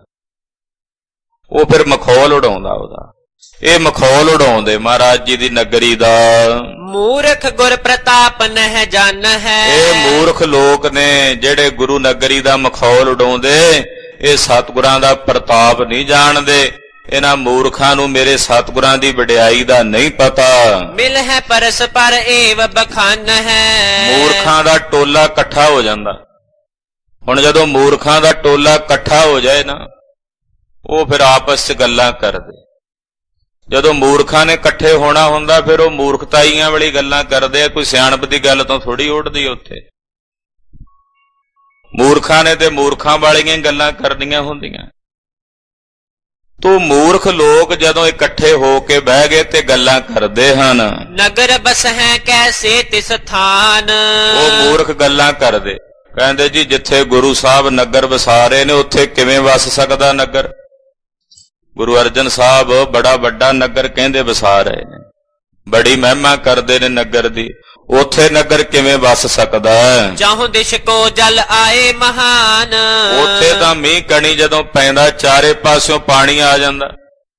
ਉਹ ਫਿਰ ਮਖੌਲ ਉਡਾਉਂਦਾ ਉਹਦਾ। ਇਹ ਮਖੌਲ ਉਡਾਉਂਦੇ ਮਹਾਰਾਜ ਜੀ ਦੀ ਨਗਰੀ ਦਾ। ਮੂਰਖ ਗੁਰ ਪ੍ਰਤਾਪ ਨਹਿ ਜਾਣ ਹੈ। ਇਹ ਮੂਰਖ ਲੋਕ ਨੇ ਜਿਹੜੇ ਗੁਰੂ ਨਗਰੀ ਦਾ ਮਖੌਲ ਉਡਾਉਂਦੇ, ਇਹ ਸਤਿਗੁਰਾਂ ਦਾ ਪ੍ਰਤਾਪ ਨਹੀਂ ਜਾਣਦੇ। ਇਹਨਾਂ ਮੂਰਖਾਂ ਨੂੰ ਮੇਰੇ ਸਤਿਗੁਰਾਂ ਦੀ ਵਡਿਆਈ ਦਾ ਨਹੀਂ ਪਤਾ। ਮਿਲ ਹੈ ਪਰਸਪਰ ਏਵ ਬਖਾਨ ਹੈ। ਮੂਰਖਾਂ ਦਾ ਟੋਲਾ ਇਕੱਠਾ ਹੋ ਜਾਂਦਾ। ਹੁਣ ਜਦੋਂ ਮੂਰਖਾਂ ਦਾ ਟੋਲਾ ਇਕੱਠਾ ਹੋ ਜਾਏ ਨਾ, ਉਹ ਫਿਰ ਆਪਸ 'ਚ ਗੱਲਾਂ ਕਰਦੇ। ਜਦੋਂ ਮੂਰਖਾਂ ਨੇ ਇਕੱਠੇ ਹੋਣਾ ਹੁੰਦਾ, ਫਿਰ ਉਹ ਮੂਰਖਤਾਈਆਂ ਵਾਲੀ ਗੱਲਾਂ ਕਰਦੇ ਆ, ਕੋਈ ਸਿਆਣਪ ਦੀ ਗੱਲ ਤੋਂ ਥੋੜੀ ਉੱਠਦੀ ਉੱਥੇ। ਮੂਰਖਾਂ ਨੇ ਤੇ ਮੂਰਖਾਂ ਵਾਲੀਆਂ ਗੱਲਾਂ ਕਰਨੀਆਂ ਹੁੰਦੀਆਂ। ਤੋ ਮੂਰਖ ਲੋਕ ਜਦੋਂ ਇਕੱਠੇ ਹੋ ਕੇ ਬਹਿ ਗਏ ਤੇ ਗੱਲਾਂ ਕਰਦੇ ਹਨ। ਨਗਰ ਬਸ ਹੈ ਕੈਸੇ ਤਿਸ ਥਾਨ। ਉਹ ਮੂਰਖ ਗੱਲਾਂ ਕਰਦੇ, ਕਹਿੰਦੇ ਜੀ ਜਿੱਥੇ ਗੁਰੂ ਸਾਹਿਬ ਨਗਰ ਵਸਾ ਰਹੇ ਨੇ, ਉੱਥੇ ਕਿਵੇਂ ਵਸ ਸਕਦਾ ਨਗਰ। ਗੁਰੂ ਅਰਜਨ ਸਾਹਿਬ ਬੜਾ ਵੱਡਾ ਨਗਰ ਕਹਿੰਦੇ ਵਸਾ ਰਹੇ ਨੇ, ਬੜੀ ਮਹਿਮਾ ਕਰਦੇ ਨੇ ਨਗਰ ਦੀ, ਉੱਥੇ ਨਗਰ ਕਿਵੇਂ ਵਸ ਸਕਦਾ। ਜਾਹੋਂ ਦਿਸ਼ ਕੋ ਜਲ ਆਏ ਮਹਾਨ। ਉੱਥੇ ਤਾਂ ਮੀਂਹ ਕਣੀ ਜਦੋਂ ਪੈਂਦਾ, ਚਾਰੇ ਪਾਸਿਓਂ ਪਾਣੀ ਆ ਜਾਂਦਾ।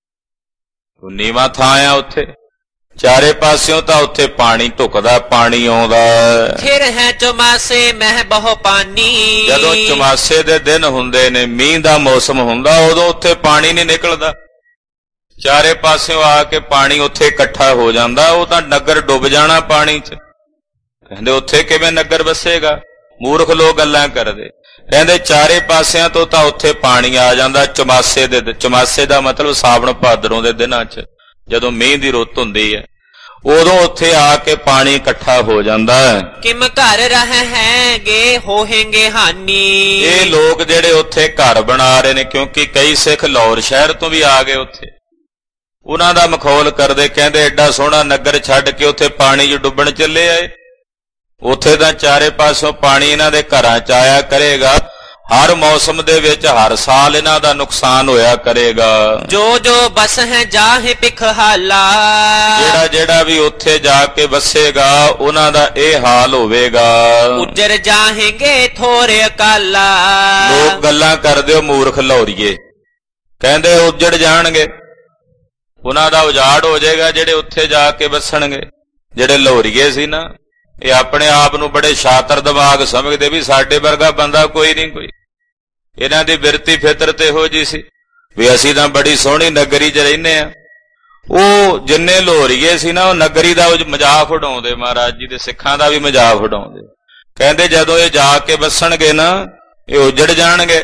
ਨੀਵਾਂ ਥਾਂ ਆ ਉੱਥੇ, ਚਾਰੇ ਪਾਸਿਓਂ ਤਾਂ ਉੱਥੇ ਪਾਣੀ ਢੁਕਦਾ, ਪਾਣੀ ਆਉਂਦਾ। ਫਿਰ ਹੈ ਚੁਮਾਸੇ ਮਹਿ ਬਹੁ ਪਾਣੀ। ਜਦੋਂ ਚੁਮਾਸੇ ਦੇ ਦਿਨ ਹੁੰਦੇ ਨੇ, ਮੀਂਹ ਦਾ ਮੌਸਮ ਹੁੰਦਾ, ਉਦੋਂ ਉੱਥੇ ਪਾਣੀ ਨਹੀਂ ਨਿਕਲਦਾ। ਚਾਰੇ ਪਾਸਿਓਂ ਆ ਕੇ ਪਾਣੀ ਉੱਥੇ ਇਕੱਠਾ ਹੋ ਜਾਂਦਾ, ਉਹ ਤਾਂ ਨਗਰ ਡੁੱਬ ਜਾਣਾ ਪਾਣੀ 'ਚ। ਕਹਿੰਦੇ ਉੱਥੇ ਕਿਵੇਂ ਨਗਰ ਵਸੇਗਾ। ਮੂਰਖ ਲੋਕ ਗੱਲਾਂ ਕਰਦੇ, ਕਹਿੰਦੇ ਚਾਰੇ ਪਾਸਿਆਂ ਤੋਂ ਤਾਂ ਉੱਥੇ ਪਾਣੀ ਆ ਜਾਂਦਾ ਚੁਮਾਸੇ ਦੇ। ਚੁਮਾਸੇ ਦਾ ਮਤਲਬ ਸਾਵਣ ਭਾਦਰੋਂ ਦੇ ਦਿਨਾਂ 'ਚ, ਜਦੋਂ ਮੀਂਹ ਦੀ ਰੁੱਤ ਹੁੰਦੀ ਹੈ, ਉਦੋਂ ਉੱਥੇ ਆ ਕੇ ਪਾਣੀ ਇਕੱਠਾ ਹੋ ਜਾਂਦਾ। ਕਿਮ ਘਰ ਰਹਿ ਹੈਗੇ ਹੋਹੇਂਗੇ ਹਾਨੀ। ਇਹ ਲੋਕ ਜਿਹੜੇ ਉੱਥੇ ਘਰ ਬਣਾ ਰਹੇ ਨੇ, ਕਿਉਂਕਿ ਕਈ ਸਿੱਖ ਲਾਹੌਰ ਸ਼ਹਿਰ ਤੋਂ ਵੀ ਆ ਗਏ ਉੱਥੇ, ਉਹਨਾਂ ਦਾ ਮਖੌਲ ਕਰਦੇ, ਕਹਿੰਦੇ ਐਡਾ ਸੋਹਣਾ ਨਗਰ ਛੱਡ ਕੇ ਉੱਥੇ ਪਾਣੀ 'ਚ ਡੁੱਬਣ ਚੱਲੇ ਆਏ। ਉੱਥੇ ਤਾਂ ਚਾਰੇ ਪਾਸੋਂ ਪਾਣੀ ਇਹਨਾਂ ਦੇ ਘਰਾਂ 'ਚ ਆਇਆ ਕਰੇਗਾ, ਹਰ ਮੌਸਮ ਦੇ ਵਿੱਚ ਹਰ ਸਾਲ ਇਹਨਾਂ ਦਾ ਨੁਕਸਾਨ ਹੋਇਆ ਕਰੇਗਾ। ਜੋ ਜੋ ਬਸ ਹੈ ਜਾਹੇ ਪਿਖ ਹਾਲਾ। ਜਿਹੜਾ ਵੀ ਉੱਥੇ ਜਾ ਕੇ ਵਸੇਗਾ, ਉਹਨਾਂ ਦਾ ਇਹ ਹਾਲ ਹੋਵੇਗਾ। ਉਜਰ ਜਾਹੇਂਗੇ ਥੋੜੇ ਅਕਾਲਾ। ਲੋਕ ਗੱਲਾਂ ਕਰਦੇ ਹੋ ਮੂਰਖ ਲਾਹੌਰੀਏ, ਕਹਿੰਦੇ ਉੱਜੜ ਜਾਣਗੇ, ਉਹਨਾਂ ਦਾ ਉਜਾੜ ਹੋ ਜਾਏਗਾ ਜਿਹੜੇ ਉੱਥੇ ਜਾ ਕੇ ਵਸਣਗੇ। ਜਿਹੜੇ ਲਾਹੌਰੀਏ ਸੀ ਨਾ, ਇਹ ਆਪਣੇ ਆਪ ਨੂੰ ਬੜੇ ਸ਼ਾਤਰ ਦਿਮਾਗ ਸਮਝਦੇ ਵੀ ਸਾਡੇ ਵਰਗਾ ਬੰਦਾ ਕੋਈ ਨਹੀਂ ਕੋਈ। ਇਹਨਾਂ ਦੀ ਬਿਰਤੀ ਫਿਤਰਤ ਇਹੋ ਜੀ ਸੀ ਵੀ ਅਸੀਂ ਤਾਂ ਬੜੀ ਸੋਹਣੀ ਨਗਰੀ 'ਚ ਰਹਿੰਦੇ ਆ। ਉਹ ਜਿੰਨੇ ਲਾਹੌਰੀਏ ਸੀ ਨਾ, ਉਹ ਨਗਰੀ ਦਾ ਮਜ਼ਾਕ ਉਡਾਉਂਦੇ, ਮਹਾਰਾਜ ਜੀ ਦੇ ਸਿੱਖਾਂ ਦਾ ਵੀ ਮਜ਼ਾਕ ਉਡਾਉਂਦੇ। ਕਹਿੰਦੇ ਜਦੋਂ ਇਹ ਜਾ ਕੇ ਵਸਣਗੇ ਨਾ, ਇਹ ਉੱਜੜ ਜਾਣਗੇ,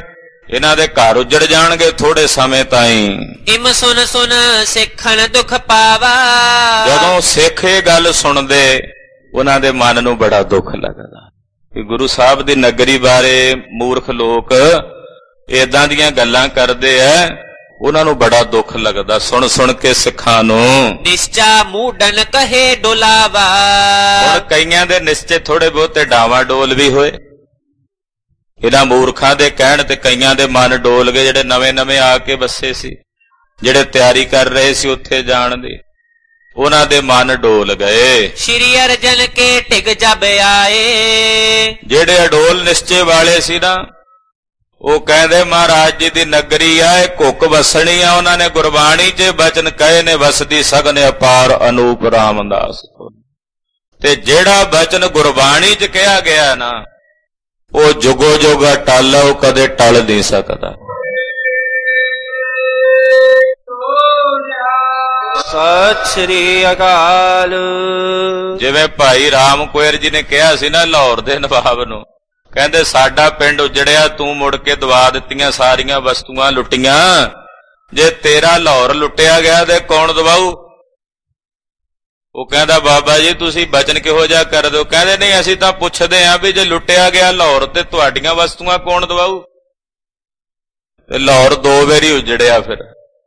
ਇਹਨਾਂ ਦੇ ਘਰ ਉੱਜੜ ਜਾਣਗੇ ਥੋੜੇ ਸਮੇਂ ਤਾਈਂ। ਇਮ ਸੁਨ ਸੁਨ ਸਿੱਖਣ ਦੁਖ ਪਾਵਾ। ਜਦੋਂ ਸਿੱਖ ਇਹ ਗੱਲ ਸੁਣਦੇ ਉਹਨਾਂ ਦੇ ਮਨ ਨੂੰ ਬੜਾ ਦੁੱਖ ਲੱਗਦਾ ਕਿ ਗੁਰੂ ਸਾਹਿਬ ਦੀ ਨਗਰੀ ਬਾਰੇ ਮੂਰਖ ਲੋਕ ਏਦਾਂ ਦੀਆਂ ਗੱਲਾਂ ਕਰਦੇ ਐ। ਉਹਨਾਂ ਨੂੰ ਬੜਾ ਦੁੱਖ ਲੱਗਦਾ ਸੁਣ ਸੁਣ ਕੇ ਸਿੱਖਾਂ ਨੂੰ। ਨਿਸ਼ਚਾ ਮੂਡਨ ਕਹੇ ਡੋਲਾਵਾ। ਹੁਣ ਕਈਆਂ ਦੇ ਨਿਸ਼ਚੇ ਥੋੜੇ ਬਹੁਤੇ ਡਾਵਾਂ ਡੋਲ ਵੀ ਹੋਏ ਇਹਨਾਂ ਮੂਰਖਾਂ ਦੇ ਕਹਿਣ ਤੇ। ਕਈਆਂ ਦੇ ਮਨ ਡੋਲ ਗਏ ਜਿਹੜੇ ਨਵੇਂ ਨਵੇਂ ਆ ਕੇ ਵਸੇ ਸੀ, ਜਿਹੜੇ ਤਿਆਰੀ ਕਰ ਰਹੇ ਸੀ ਉੱਥੇ ਜਾਣ ਦੀ, ਉਹਨਾਂ ਦੇ ਮਨ ਡੋਲ ਗਏ। ਸ਼੍ਰੀ ਅਰਜਨ ਕੇ ਟਿਕ ਜਬ ਆਏ। ਜਿਹੜੇ ਅਡੋਲ ਨਿਸ਼ਚੇ ਵਾਲੇ ਸੀ ਨਾ ਉਹ ਕਹਿੰਦੇ ਮਹਾਰਾਜ ਜੀ ਦੀ ਨਗਰੀ ਆ ਇਹ ਘੁੱਕ ਵਸਣੀ ਆ। ਉਹਨਾਂ ਨੇ ਗੁਰਬਾਣੀ 'ਚ ਬਚਨ ਕਹੇ ਨੇ ਵਸਦੀ ਸਗਨ ਅਪਾਰ ਅਨੂਪ ਰਾਮਦਾਸ। ਤੇ ਜਿਹੜਾ ਬਚਨ ਗੁਰਬਾਣੀ 'ਚ ਕਿਹਾ ਗਿਆ ਨਾ ਉਹ ਜੁਗੋ ਜੁਗਾ ਟਲ, ਉਹ ਕਦੇ ਟਲ ਨਹੀਂ ਸਕਦਾ। ਸਤਿ ਸ੍ਰੀ ਅਕਾਲ। ਜਿਵੇਂ ਭਾਈ ਰਾਮ ਕੁਇਰ ਜੀ ਨੇ ਕਿਹਾ ਸੀ ਨਾ ਲਾਹੌਰ ਦੇ ਨਵਾਬ ਨੂੰ, ਕਹਿੰਦੇ ਸਾਡਾ ਪਿੰਡ ਉਜੜਿਆ ਤੂੰ ਮੁੜ ਕੇ ਦਵਾ ਦਿੱਤੀਆਂ ਸਾਰੀਆਂ ਵਸਤੂਆਂ ਲੁੱਟੀਆਂ। ਜੇ ਤੇਰਾ ਲਾਹੌਰ ਲੁੱਟਿਆ ਗਿਆ ਤੇ ਕੌਣ ਦਵਾਊ? ਉਹ ਕਹਿੰਦਾ ਬਾਬਾ ਜੀ ਤੁਸੀਂ ਬਚਨ ਕਿਹੋ ਜਿਹਾ ਕਰ ਦਿਓ। ਕਹਿੰਦੇ ਨਹੀਂ ਅਸੀਂ ਤਾਂ ਪੁੱਛਦੇ ਆਂ ਵੀ ਜੇ ਲੁੱਟਿਆ ਗਿਆ ਲਾਹੌਰ ਤੇ ਤੁਹਾਡੀਆਂ ਵਸਤੂਆਂ ਕੌਣ ਦਵਾਊ? ਤੇ ਲਾਹੌਰ 2 ਵਾਰੀ ਉਜੜਿਆ, ਫਿਰ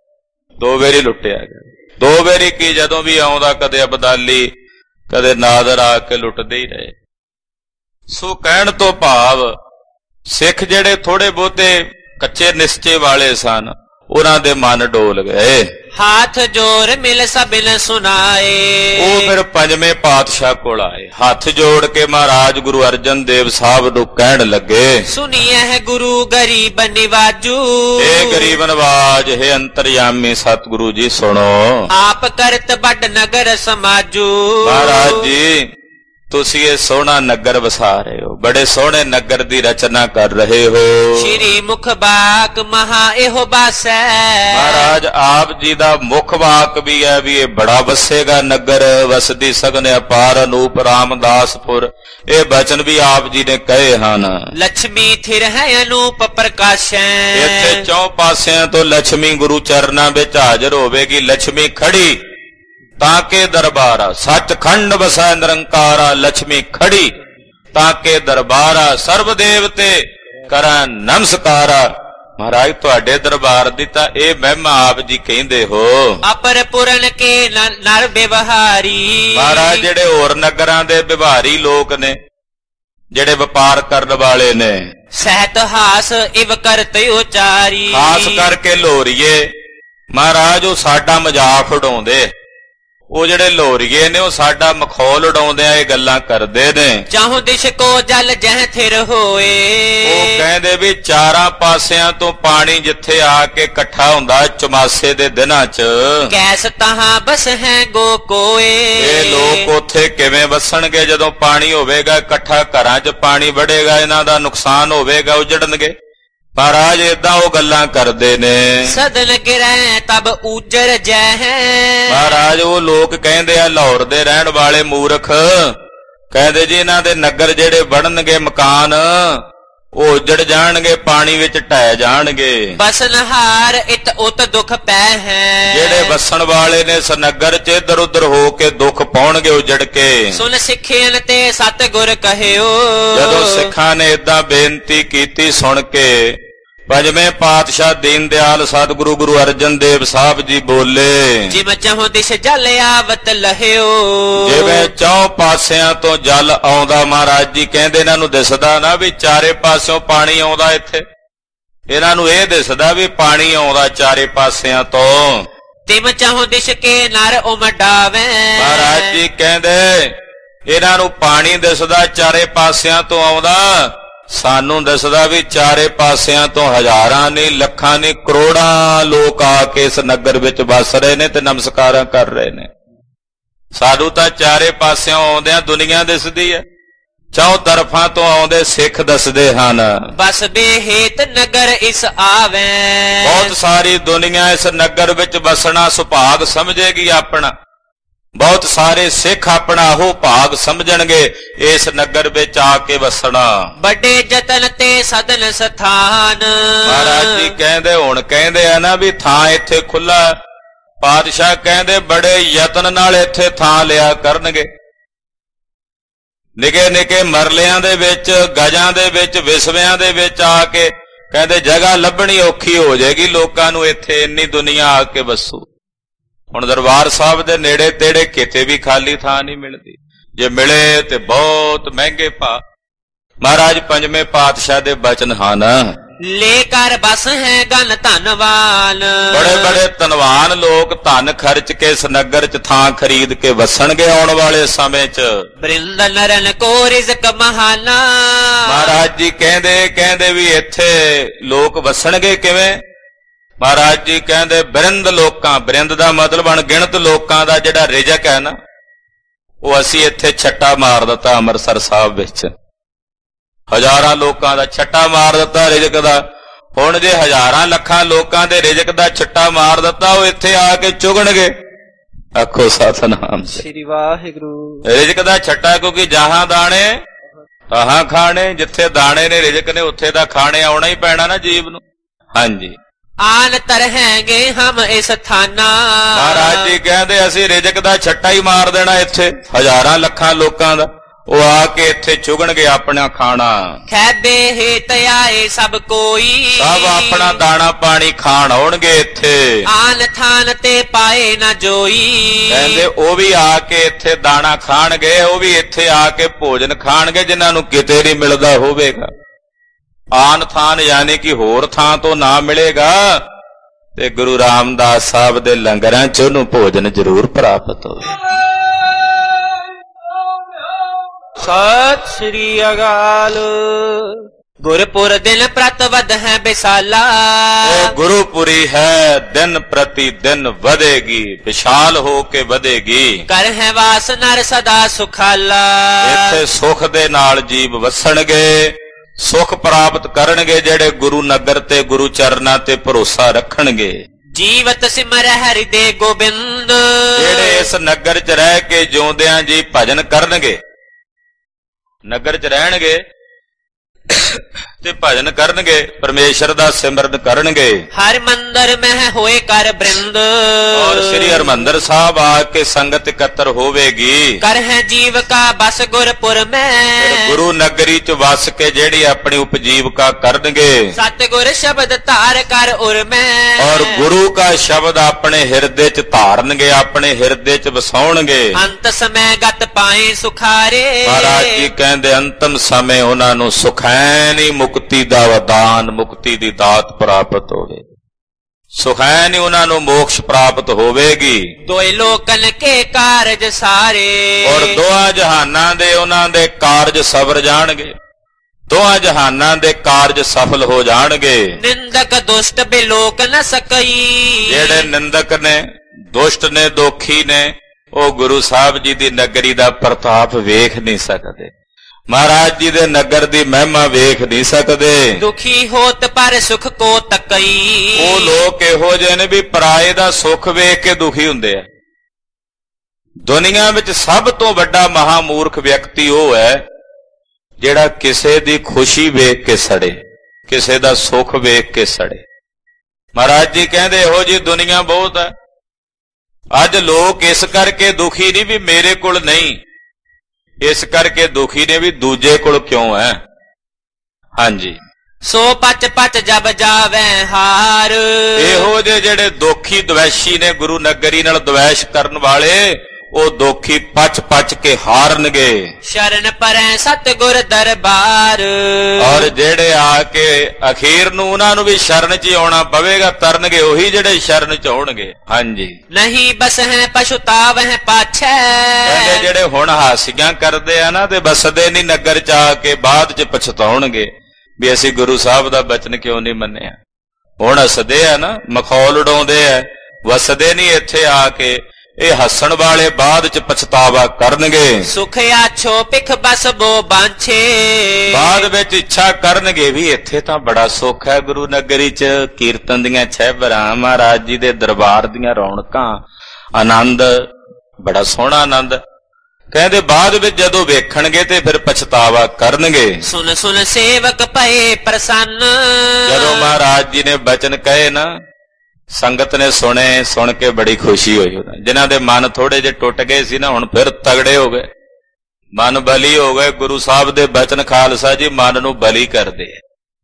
2 ਵਾਰੀ ਲੁੱਟਿਆ ਗਿਆ। 2 ਵਾਰੀ ਕੀ ਜਦੋਂ ਵੀ ਆਉਂਦਾ ਕਦੇ ਅਬਦਾਲੀ ਕਦੇ ਨਾਦਰ ਆ ਕੇ ਲੁੱਟਦੇ ਹੀ ਰਹੇ। ਸੋ ਕਹਿਣ ਤੋਂ ਭਾਵ ਸਿੱਖ ਜਿਹੜੇ ਥੋੜੇ ਬਹੁਤੇ ਕੱਚੇ ਨਿਸ਼ਚੇ ਵਾਲੇ ਸਨ ਉਹਨਾਂ ਦੇ ਮਨ ਡੋਲ ਗਏ। ਹੱਥ ਜੋੜ ਮਿਲ ਸਭਿਨ ਸੁਨਾਏ। ਉਹ ਫਿਰ 5ਵੇਂ ਪਾਤਸ਼ਾਹ ਕੋਲ ਆਏ। ਹੱਥ ਜੋੜ ਕੇ ਮਹਾਰਾਜ ਗੁਰੂ ਅਰਜਨ ਦੇਵ ਸਾਹਿਬ ਨੂੰ ਕਹਿਣ ਲੱਗੇ, ਸੁਣੀਐ ਹੈ ਗੁਰੂ ਗਰੀਬ ਨਿਵਾਜੂ। ਇਹ ਗਰੀਬ ਨਵਾਜ ਹੈ ਅੰਤਰਯਾਮੀ ਸਤਿਗੁਰੂ ਜੀ ਸੁਣੋ। ਆਪ ਕਰਤ ਵੱਡ ਨਗਰ ਸਮਾਜੂ। ਮਹਾਰਾਜ ਜੀ ਤੁਸੀਂ ਇਹ ਸੋਹਣਾ ਨਗਰ ਵਸਾ ਰਹੇ ਹੋ, ਬੜੇ ਸੋਹਣੇ ਨਗਰ ਦੀ ਰਚਨਾ ਕਰ ਰਹੇ ਹੋ। ਸ਼੍ਰੀ ਮੁਖ ਬਾਕ ਮਹਾ ਇਹੋ ਬਾਸੈ। ਮਹਾਰਾਜ ਆਪ ਜੀ ਦਾ ਮੁਖ ਵਾਕ ਵੀ ਹੈ ਵੀ ਇਹ ਬੜਾ ਵਸੇਗਾ ਨਗਰ। ਵਸਦੀ ਸਗਨ ਅਪਾਰ ਅਨੂਪ ਰਾਮਦਾਸਪੁਰ, ਇਹ ਬਚਨ ਵੀ ਆਪ ਜੀ ਨੇ ਕਹੇ ਹਨ। ਲక్ష్ਮੀ ਥਿਰ ਹੈ ਅਨੂਪ ਪ੍ਰਕਾਸ਼ੈ। ਇੱਥੇ 4 ਪਾਸਿਆਂ ਤੋਂ ਲక్ష్ਮੀ ਗੁਰੂ ਚਰਨਾਂ ਵਿੱਚ ਹਾਜ਼ਰ ਹੋਵੇਗੀ। ਲక్ష్ਮੀ ਖੜੀ ਤਾਂ ਕੇ ਦਰਬਾਰਾ, ਸੱਚਖੰਡ ਵਸੈ ਨਿਰੰਕਾਰਾ। ਲక్ష్ਮੀ ਖੜੀ ਤਾਂ ਕੇ ਦਰਬਾਰਾ, ਸਰਬ ਦੇਵਤੇ ਕਰਾਂ ਨਮਸਕਾਰਾ। ਮਹਾਰਾਜ ਤੁਹਾਡੇ ਦਰਬਾਰ ਦੀ ਤਾਂ ਇਹ ਮਹਿਮਾ ਆਪ ਜੀ ਕਹਿੰਦੇ ਹੋ। ਅਪਰ ਪੁਰਨ ਕੇ ਨਰ ਵਿਵਹਾਰੀ। ਮਹਾਰਾਜ ਜਿਹੜੇ ਹੋਰ ਨਗਰਾਂ ਦੇ ਵਿਵਹਾਰੀ ਲੋਕ ਨੇ, ਜਿਹੜੇ ਵਪਾਰ ਕਰਨ ਵਾਲੇ ਨੇ, ਸਹਿਤ ਹਾਸ ਇਵ ਕਰਤ ਉਚਾਰੀ। ਖਾਸ ਕਰਕੇ ਲੋਰੀਏ ਮਹਾਰਾਜ ਉਹ ਸਾਡਾ ਮਜ਼ਾਕ ਉਡਾਉਂਦੇ। ਉਹ ਜਿਹੜੇ ਲੋਰੀਏ ਨੇ ਉਹ ਸਾਡਾ ਮਖੌਲ ਉਡਾਉਂਦੇ ਆ, ਇਹ ਗੱਲਾਂ ਕਰਦੇ ਨੇ। ਚਾਹੋ ਦਿਸ਼ ਕੋ ਜਲ ਜਹ ਥਿਰ ਹੋਏ। ਉਹ ਕਹਿੰਦੇ ਵੀ 4 ਪਾਸਿਆਂ ਤੋਂ ਪਾਣੀ ਜਿੱਥੇ ਆ ਕੇ ਇਕੱਠਾ ਹੁੰਦਾ ਚਮਾਸੇ ਦੇ ਦਿਨਾਂ 'ਚ, ਕੈਸ ਤਹਾਂ ਬਸ ਹੈ ਗੋ ਕੋਏ। ਇਹ ਲੋਕ ਉੱਥੇ ਕਿਵੇਂ ਵਸਣਗੇ ਜਦੋਂ ਪਾਣੀ ਹੋਵੇਗਾ ਇਕੱਠਾ, ਘਰਾਂ 'ਚ ਪਾਣੀ ਵੜੇਗਾ, ਇਹਨਾਂ ਦਾ ਨੁਕਸਾਨ ਹੋਵੇਗਾ, ਉਜੜਨਗੇ। ਮਹਾਰਾਜ ਏਦਾਂ ਉਹ ਗੱਲਾਂ ਕਰਦੇ ਨੇ। ਸਦਨ ਗਿਰੈ ਤਬ ਉਜਰ ਜੈ ਹੈ। ਮਹਾਰਾਜ ਉਹ ਲੋਕ ਕਹਿੰਦੇ ਆ ਲਾਹੌਰ ਦੇ ਰਹਿਣ ਵਾਲੇ ਮੂਰਖ, ਕਹਿੰਦੇ ਜੀ ਇਹਨਾਂ ਦੇ ਨਗਰ ਜਿਹੜੇ ਬਣਨਗੇ ਮਕਾਨ ਉਹ ਉਜੜ ਜਾਣਗੇ, ਪਾਣੀ ਵਿੱਚ ਢਹਿ ਜਾਣਗੇ। ਬਸਨਹਾਰ ਇਤ ਉਤ ਦੁਖ ਪੈ ਹੈ। ਜਿਹੜੇ ਵਸਣ ਵਾਲੇ ਨੇ ਇਸ ਨਗਰ 'ਚ ਇੱਧਰ ਉੱਧਰ ਹੋ ਕੇ ਦੁੱਖ ਪਾਉਣਗੇ ਉਜੜ ਕੇ। ਸੁਨ ਸਿੱਖਿਆਨ ਤੇ ਸਤਿਗੁਰ ਕਹਿਓ। ਜਦੋਂ ਸਿੱਖਾਂ ਨੇ ਏਦਾਂ ਬੇਨਤੀ ਕੀਤੀ ਸੁਣ ਕੇ 5ਵੇਂ ਪਾਤਸ਼ਾਹ ਦੀਨ ਦਿਆਲ ਸਤਿਗੁਰੂ ਗੁਰੂ ਅਰਜਨ ਦੇਵ ਸਾਹਿਬ ਜੀ ਬੋਲੇ, ਜਿਵੇਂ ਚਾਹੋ ਦਿਸ਼ ਜਲ ਆਵਤ ਲਹਿਓ। ਜਿਵੇਂ 4 ਪਾਸਿਆਂ ਤੋਂ ਜਲ ਆਉਂਦਾ। ਮਹਾਰਾਜ ਜੀ ਕਹਿੰਦੇ ਇਹਨਾਂ ਨੂੰ ਦਿਸਦਾ ਨਾ ਵੀ 4 ਪਾਸਿਓਂ ਪਾਣੀ ਆਉਂਦਾ। ਇੱਥੇ ਇਹਨਾਂ ਨੂੰ ਇਹ ਦਿਸਦਾ ਵੀ ਪਾਣੀ ਆਉਂਦਾ 4 ਪਾਸਿਆਂ ਤੋਂ। ਤਿਮ ਚਾਹੋ ਦਿਸ਼ ਕੇ ਨਰ ਉਮਡਾਵੇ। ਮਹਾਰਾਜ ਜੀ ਕਹਿੰਦੇ ਇਹਨਾਂ ਨੂੰ ਪਾਣੀ ਦਿਸਦਾ 4 ਪਾਸਿਆਂ ਤੋਂ ਆਉਂਦਾ, ਸਾਨੂੰ ਦੱਸਦਾ ਵੀ 4 ਪਾਸਿਆਂ ਤੋਂ ਹਜ਼ਾਰਾਂ ਨਹੀਂ, ਲੱਖਾਂ ਨਹੀਂ, ਕਰੋੜਾਂ ਲੋਕ ਆ ਕੇ ਇਸ ਨਗਰ ਵਿੱਚ ਵਸ ਰਹੇ ਨੇ ਤੇ ਨਮਸਕਾਰਾਂ ਕਰ ਰਹੇ ਨੇ। ਸਾਨੂੰ ਤਾਂ 4 ਪਾਸਿਓਂ ਆਉਂਦਿਆਂ ਦੁਨੀਆ ਦਿਸਦੀ ਹੈ, 4 ਤਰਫਾਂ ਤੋਂ ਆਉਂਦੇ ਸਿੱਖ ਦੱਸਦੇ ਹਨ। ਬਸ ਬੇਹੇਤ ਨਗਰ ਇਸ ਆਵੇ। ਬਹੁਤ ਸਾਰੀ ਦੁਨੀਆ ਇਸ ਨਗਰ ਵਿੱਚ ਵਸਣਾ ਸੁਭਾਗ ਸਮਝੇਗੀ ਆਪਣਾ। ਬਹੁਤ ਸਾਰੇ ਸਿੱਖ ਆਪਣਾ ਉਹ ਭਾਗ ਸਮਝਣਗੇ ਇਸ ਨਗਰ ਵਿੱਚ ਆ ਕੇ ਵਸਣਾ। ਵੱਡੇ ਯਤਨ ਤੇ ਸਦਨ ਸਥਾਨ। ਮਹਾਰਾਜ ਜੀ ਕਹਿੰਦੇ ਹੁਣ ਕਹਿੰਦੇ ਆ ਨਾ ਵੀ ਥਾਂ ਇੱਥੇ ਖੁੱਲਾ। ਪਾਤਸ਼ਾਹ ਕਹਿੰਦੇ ਬੜੇ ਯਤਨ ਨਾਲ ਇੱਥੇ ਥਾਂ ਲਿਆ ਕਰਨਗੇ। ਨਿੱਕੇ ਨਿੱਕੇ ਮਰਲਿਆਂ ਦੇ ਵਿੱਚ, ਗਜਾਂ ਦੇ ਵਿੱਚ, ਵਿਸਵਿਆਂ ਦੇ ਵਿੱਚ ਆ ਕੇ ਕਹਿੰਦੇ ਜਗ੍ਹਾ ਲੱਭਣੀ ਔਖੀ ਹੋ ਜਾਏਗੀ ਲੋਕਾਂ ਨੂੰ, ਇੱਥੇ ਇੰਨੀ ਦੁਨੀਆ ਆ ਕੇ ਵਸੂ। ਹੁਣ ਦਰਬਾਰ ਸਾਹਿਬ ਦੇ ਨੇੜੇ ਤੇੜੇ ਕਿਤੇ ਵੀ ਖਾਲੀ ਥਾਂ ਨਹੀਂ ਮਿਲਦੀ, ਜੇ ਮਿਲੇ ਤੇ ਬਹੁਤ ਮਹਿੰਗੇ ਭਾਅ। ਮਹਾਰਾਜ ਪੰਜਵੇਂ ਪਾਤਸ਼ਾਹ ਦੇ ਬਚਨ ਹਨ, ਲੈ ਕਰ ਬਸ ਹੈ ਗਨ ਧਨਵਾਨ। ਬੜੇ ਬੜੇ ਧਨਵਾਨ ਲੋਕ ਧਨ ਖਰਚ ਕੇ ਇਸ ਨਗਰ 'ਚ ਥਾਂ ਖਰੀਦ ਕੇ ਵਸਣਗੇ ਆਉਣ ਵਾਲੇ ਸਮੇਂ 'ਚ। ਬ੍ਰਿੰਦ ਨਰਨ ਕੋ ਰਿਜ਼ਕ ਮਹਾਨਾ। ਮਹਾਰਾਜ ਜੀ ਕਹਿੰਦੇ ਵੀ ਇੱਥੇ ਲੋਕ ਵਸਣਗੇ ਕਿਵੇਂ? ਮਹਾਰਾਜ ਜੀ ਕਹਿੰਦੇ ਬ੍ਰਿੰਦ ਲੋਕਾਂ, ਬ੍ਰਿੰਦ ਦਾ ਮਤਲਬ ਅਣਗਿਣਤ ਲੋਕਾਂ ਦਾ ਜਿਹੜਾ ਰਿਜ਼ਕ ਹੈ ਨਾ, ਉਹ ਅਸੀਂ ਇੱਥੇ ਛੱਟਾ ਮਾਰ ਦਿੱਤਾ ਅੰਮ੍ਰਿਤਸਰ ਸਾਹਿਬ ਵਿੱਚ। ਹਜ਼ਾਰਾਂ ਲੋਕਾਂ ਦਾ ਛੱਟਾ ਮਾਰ ਦਿੱਤਾ ਰਿਜ਼ਕ ਦਾ। ਹੁਣ ਜੇ ਹਜ਼ਾਰਾਂ ਲੱਖਾਂ ਲੋਕਾਂ ਦੇ ਰਿਜ਼ਕ ਦਾ ਛੱਟਾ ਮਾਰ ਦਿੱਤਾ, ਉਹ ਇੱਥੇ ਆ ਕੇ ਚੁਗਣਗੇ। ਆਖੋ ਸਤਿਨਾਮ ਸ੍ਰੀ ਵਾਹਿਗੁਰੂ। ਰਿਜ਼ਕ ਦਾ ਛੱਟਾ, ਕਿਉਂਕਿ ਜਹਾਂ ਦਾਣੇ ਤਹਾਂ ਖਾਣੇ, ਜਿੱਥੇ ਦਾਣੇ ਨੇ ਰਿਜ਼ਕ ਨੇ ਉੱਥੇ ਦਾ ਖਾਣੇ ਆਉਣਾ ਹੀ ਪੈਣਾ ਨਾ ਜੀਵ ਨੂੰ। ਹਾਂਜੀ, ਆਨ ਤਰਹਾਂਗੇ ਹਮ ਇਸ ਥਾਨਾ। ਮਹਾਰਾਜ ਜੀ ਕਹਿੰਦੇ ਅਸੀਂ ਰਿਜ਼ਕ ਦਾ ਛੱਟਾ ਹੀ ਮਾਰ ਦੇਣਾ ਇੱਥੇ ਹਜ਼ਾਰਾਂ ਲੱਖਾਂ ਲੋਕਾਂ ਦਾ। ਉਹ ਆ ਕੇ ਇੱਥੇ ਚੁਗਣਗੇ ਆਪਣਾ ਖਾਣਾ। ਖੈਬੇ ਹੇਤ ਆਏ ਸਭ ਕੋਈ, ਸਭ ਆਪਣਾ ਦਾਣਾ ਪਾਣੀ ਖਾਣ ਆਉਣਗੇ ਇੱਥੇ। ਆਨ ਥਾਨ ਤੇ ਪਾਏ ਨਾ ਜੋਈ। ਕਹਿੰਦੇ ਉਹ ਵੀ ਆ ਕੇ ਇੱਥੇ ਦਾਣਾ ਖਾਣਗੇ, ਉਹ ਵੀ ਇੱਥੇ ਆ ਕੇ ਭੋਜਨ ਖਾਣਗੇ ਜਿਨ੍ਹਾਂ ਨੂੰ ਕਿਤੇ ਨਹੀਂ ਮਿਲਦਾ ਹੋਵੇਗਾ। ਆਨ ਥਾਨ ਯਾਨੀ ਕਿ ਹੋਰ ਥਾਂ ਤੋਂ ਨਾ ਮਿਲੇਗਾ ਤੇ ਗੁਰੂ ਰਾਮਦਾਸ ਸਾਹਿਬ ਦੇ ਲੰਗਰਾਂ 'ਚ ਉਹਨੂੰ ਭੋਜਨ ਜ਼ਰੂਰ ਪ੍ਰਾਪਤ ਹੋਵੇ। ਸਤਿ ਸ੍ਰੀ ਅਕਾਲ। ਗੁਰਪੁਰ ਦਿਨ ਪ੍ਰਤ ਵਧ ਹੈ ਵਿਸਾਲਾ। ਇਹ ਗੁਰੂਪੁਰੀ ਹੈ, ਦਿਨ ਪ੍ਰਤੀ ਦਿਨ ਵਧੇਗੀ, ਵਿਸ਼ਾਲ ਹੋ ਕੇ ਵਧੇਗੀ। ਕਰ ਹੈ ਵਾਸ ਨਰ ਸਦਾ ਸੁਖਾਲਾ। ਇੱਥੇ ਸੁਖ ਦੇ ਨਾਲ ਜੀਵ ਵਸਣਗੇ, ਸੁਖ ਪ੍ਰਾਪਤ ਕਰਨਗੇ ਜਿਹੜੇ ਗੁਰੂ ਨਗਰ ਤੇ ਗੁਰੂ ਚਰਨਾਂ ਤੇ ਭਰੋਸਾ ਰੱਖਣਗੇ। ਜੀਵਤ ਸਿਮਰ ਹਰਿਦੇ ਗੋਬਿੰਦ। ਜਿਹੜੇ ਇਸ ਨਗਰ 'ਚ ਰਹਿ ਕੇ ਜਿਉਂਦਿਆਂ ਜੀ ਭਜਨ ਕਰਨਗੇ, ਨਗਰ 'ਚ ਰਹਿਣਗੇ ਤੇ ਭਜਨ ਕਰਨਗੇ, ਪਰਮੇਸ਼ਰ ਦਾ ਸਿਮਰਨ ਕਰਨਗੇ। ਹਰ ਮੰਦਰ ਮਹਿ ਹੋਏ ਕਰ ਬ੍ਰਿੰਦ। ਔਰ ਸ੍ਰੀ ਹਰਿਮੰਦਰ ਸਾਹਿਬ ਆ ਕੇ ਸੰਗਤ ਇਕੱਤਰ ਹੋਵੇਗੀ। ਕਰ ਹੈ ਜੀਵ ਕਾ ਬਸ ਗੁਰਪੁਰ ਮੈਂ। ਗੁਰੂ ਨਗਰੀ 'ਚ ਵਸ ਕੇ ਜਿਹੜੀ ਆਪਣੀ ਉਪਜੀਵਕਾ ਕਰਨਗੇ। ਸਤਿਗੁਰ ਸ਼ਬਦ ਧਾਰ ਕਰ ਉਰ ਮੈਂ। ਔਰ ਗੁਰੂ ਕਾ ਸ਼ਬਦ ਆਪਣੇ ਹਿਰਦੇ 'ਚ ਧਾਰਨਗੇ, ਆਪਣੇ ਹਿਰਦੇ 'ਚ ਵਸਾਉਣਗੇ। ਅੰਤ ਸਮੇਂ ਗਤ ਪਾਏ ਸੁਖਾਰੇ। ਮਹਾਰਾਜ ਜੀ ਕਹਿੰਦੇ ਅੰਤਮ ਸਮੇਂ ਉਹਨਾਂ ਨੂੰ ਸੁਖੈਨੀ ਮੁਕਤੀ ਦਾ ਵਰਦਾਨ, ਮੁਕਤੀ ਦੀ ਦਾਤ ਪ੍ਰਾਪਤ ਹੋਵੇ। ਸੁਖੈਨੀ ਉਹਨਾਂ ਨੂੰ ਮੋਕਸ਼ ਪ੍ਰਾਪਤ ਹੋਵੇਗੀ। ਦੋਏ ਲੋਕਨ ਕੇ ਕਾਰਜ ਸਾਰੇ। ਔਰ ਦੋਹਾਂ ਜਹਾਨਾਂ ਦੇ ਉਹਨਾਂ ਦੇ ਕਾਰਜ ਸਵਰ ਜਾਣਗੇ, ਦੋਹਾਂ ਜਹਾਨਾਂ ਦੇ ਕਾਰਜ ਸਫਲ ਹੋ ਜਾਣਗੇ। ਨਿੰਦਕ ਦੁਸ਼ਟ ਬਿਲੋਕ ਨ ਸਕਈ। ਜਿਹੜੇ ਨਿੰਦਕ ਨੇ, ਦੁਸ਼ਟ ਨੇ, ਦੋਖੀ ਨੇ, ਉਹ ਗੁਰੂ ਸਾਹਿਬ ਜੀ ਦੀ ਨਗਰੀ ਦਾ ਪ੍ਰਤਾਪ ਵੇਖ ਨਹੀਂ ਸਕਦੇ, ਮਹਾਰਾਜ ਜੀ ਦੇ ਨਗਰ ਦੀ ਮਹਿਮਾ ਵੇਖ ਨਹੀਂ ਸਕਦੇ। ਦੁਖੀ ਹੋਤ ਪਰ ਸੁਖ ਕੋ ਤਕਈ। ਉਹ ਲੋਕ ਇਹੋ ਜਿਹੇ ਨੇ ਵੀ ਪਰਾਏ ਦਾ ਸੁੱਖ ਵੇਖ ਕੇ ਦੁਖੀ ਹੁੰਦੇ ਆ। ਦੁਨੀਆ ਵਿੱਚ ਸਭ ਤੋਂ ਵੱਡਾ ਮਹਾਮੂਰਖ ਵਿਅਕਤੀ ਉਹ ਹੈ ਜਿਹੜਾ ਕਿਸੇ ਦੀ ਖੁਸ਼ੀ ਵੇਖ ਕੇ ਸੜੇ, ਕਿਸੇ ਦਾ ਸੁੱਖ ਵੇਖ ਕੇ ਸੜੇ। ਮਹਾਰਾਜ ਜੀ ਕਹਿੰਦੇ ਇਹੋ ਜਿਹੀ ਦੁਨੀਆ ਬਹੁਤ ਹੈ। ਅੱਜ ਲੋਕ ਇਸ ਕਰਕੇ ਦੁਖੀ ਨਹੀਂ ਵੀ ਮੇਰੇ ਕੋਲ ਨਹੀਂ, ਇਸ ਕਰਕੇ ਦੁਖੀ ਨੇ ਵੀ ਦੂਜੇ ਕੋਲ ਕਿਉਂ ਹੈ। ਹਾਂਜੀ, ਸੋ ਪਚ ਪਚ ਜਬ ਜਾਵੇ ਹਾਰ। ਇਹੋ ਜਿਹੇ ਜਿਹੜੇ ਦੋਖੀ ਦਵੈਸ਼ੀ ਨੇ, ਗੁਰੂ ਨਗਰੀ ਨਾਲ ਦਵੈਸ਼ ਕਰਨ ਵਾਲੇ, ਉਹ ਦੋਖੀ ਪਚ ਪਚ ਕੇ ਹਾਰਨਗੇ। ਸ਼ਰਨ ਪਰੈ ਸਤਿਗੁਰ ਦਰਬਾਰ। ਔਰ ਜਿਹੜੇ ਆ ਕੇ ਅਖੀਰ ਨੂੰ ਉਹਨਾਂ ਨੂੰ ਵੀ ਸ਼ਰਨ 'ਚ ਆਉਣਾ ਪਵੇਗਾ, ਤਰਨਗੇ ਉਹੀ ਜਿਹੜੇ ਸ਼ਰਨ 'ਚ ਆਉਣਗੇ। ਹਾਂਜੀ, ਨਹੀਂ ਬਸ ਹੈ ਪਛਤਾਵ ਹੈ ਪਾਛੈ। ਕਹਿੰਦੇ ਜਿਹੜੇ ਹੁਣ ਹਾਸੀਆਂ ਕਰਦੇ ਆ ਨਾ ਤੇ ਬਸਦੇ ਨਹੀਂ ਨਗਰ 'ਚ ਆ ਕੇ ਬਾਅਦ 'ਚ ਪਛਤਾਉਣਗੇ ਵੀ ਅਸੀਂ ਗੁਰੂ ਸਾਹਿਬ ਦਾ ਬਚਨ ਕਿਉਂ ਨਹੀਂ ਮੰਨਿਆ। ਹੁਣ ਹੱਸਦੇ ਆ ਨਾ, ਮਖੌਲ ਉਡਾਉਂਦੇ ਆ, ਵਸਦੇ ਨਹੀਂ ਇੱਥੇ ਆ ਕੇ। ਇਹ ਹੱਸਣ ਵਾਲੇ ਬਾਅਦ 'ਚ ਪਛਤਾਵਾ ਕਰਨਗੇ। ਸੁਖ ਆਛੋ ਪਿਖ ਬਸ ਬੋ ਬਾਂਛੇ। ਬਾਅਦ ਵਿੱਚ ਇੱਛਾ ਕਰਨਗੇ ਵੀ ਇੱਥੇ ਤਾਂ ਬੜਾ ਸੁੱਖ ਹੈ ਗੁਰੂ ਨਗਰੀ 'ਚ, ਕੀਰਤਨ ਦੀਆਂ ਛਹਿਬਰਾਂ, ਮਹਾਰਾਜ ਜੀ ਦੇ ਦਰਬਾਰ ਦੀਆਂ ਰੌਣਕਾਂ, ਆਨੰਦ, ਬੜਾ ਸੋਹਣਾ ਆਨੰਦ। ਕਹਿੰਦੇ ਬਾਅਦ ਵਿੱਚ ਜਦੋਂ ਵੇਖਣਗੇ ਤੇ ਫਿਰ ਪਛਤਾਵਾ ਕਰਨਗੇ। ਸੁਨ ਸੁਨ ਸੇਵਕ ਭਏ ਪ੍ਰਸੰਨ। ਜਦੋਂ ਮਹਾਰਾਜ ਜੀ ਨੇ ਬਚਨ ਕਹੇ ਨਾ, ਸੰਗਤ ਨੇ ਸੁਣੇ, ਸੁਣ ਕੇ ਬੜੀ ਖੁਸ਼ੀ ਹੋਈ। ਜਿਨ੍ਹਾਂ ਦੇ ਮਨ ਥੋੜੇ ਜਿਹੇ ਟੁੱਟ ਗਏ ਸੀ ਨਾ, ਹੁਣ ਫਿਰ ਤਗੜੇ ਹੋ ਗਏ, ਮਨ ਬਲੀ ਹੋ ਗਏ। ਗੁਰੂ ਸਾਹਿਬ ਦੇ ਬਚਨ ਖਾਲਸਾ ਜੀ ਮਨ ਨੂੰ ਬਲੀ ਕਰਦੇ ਹੈ।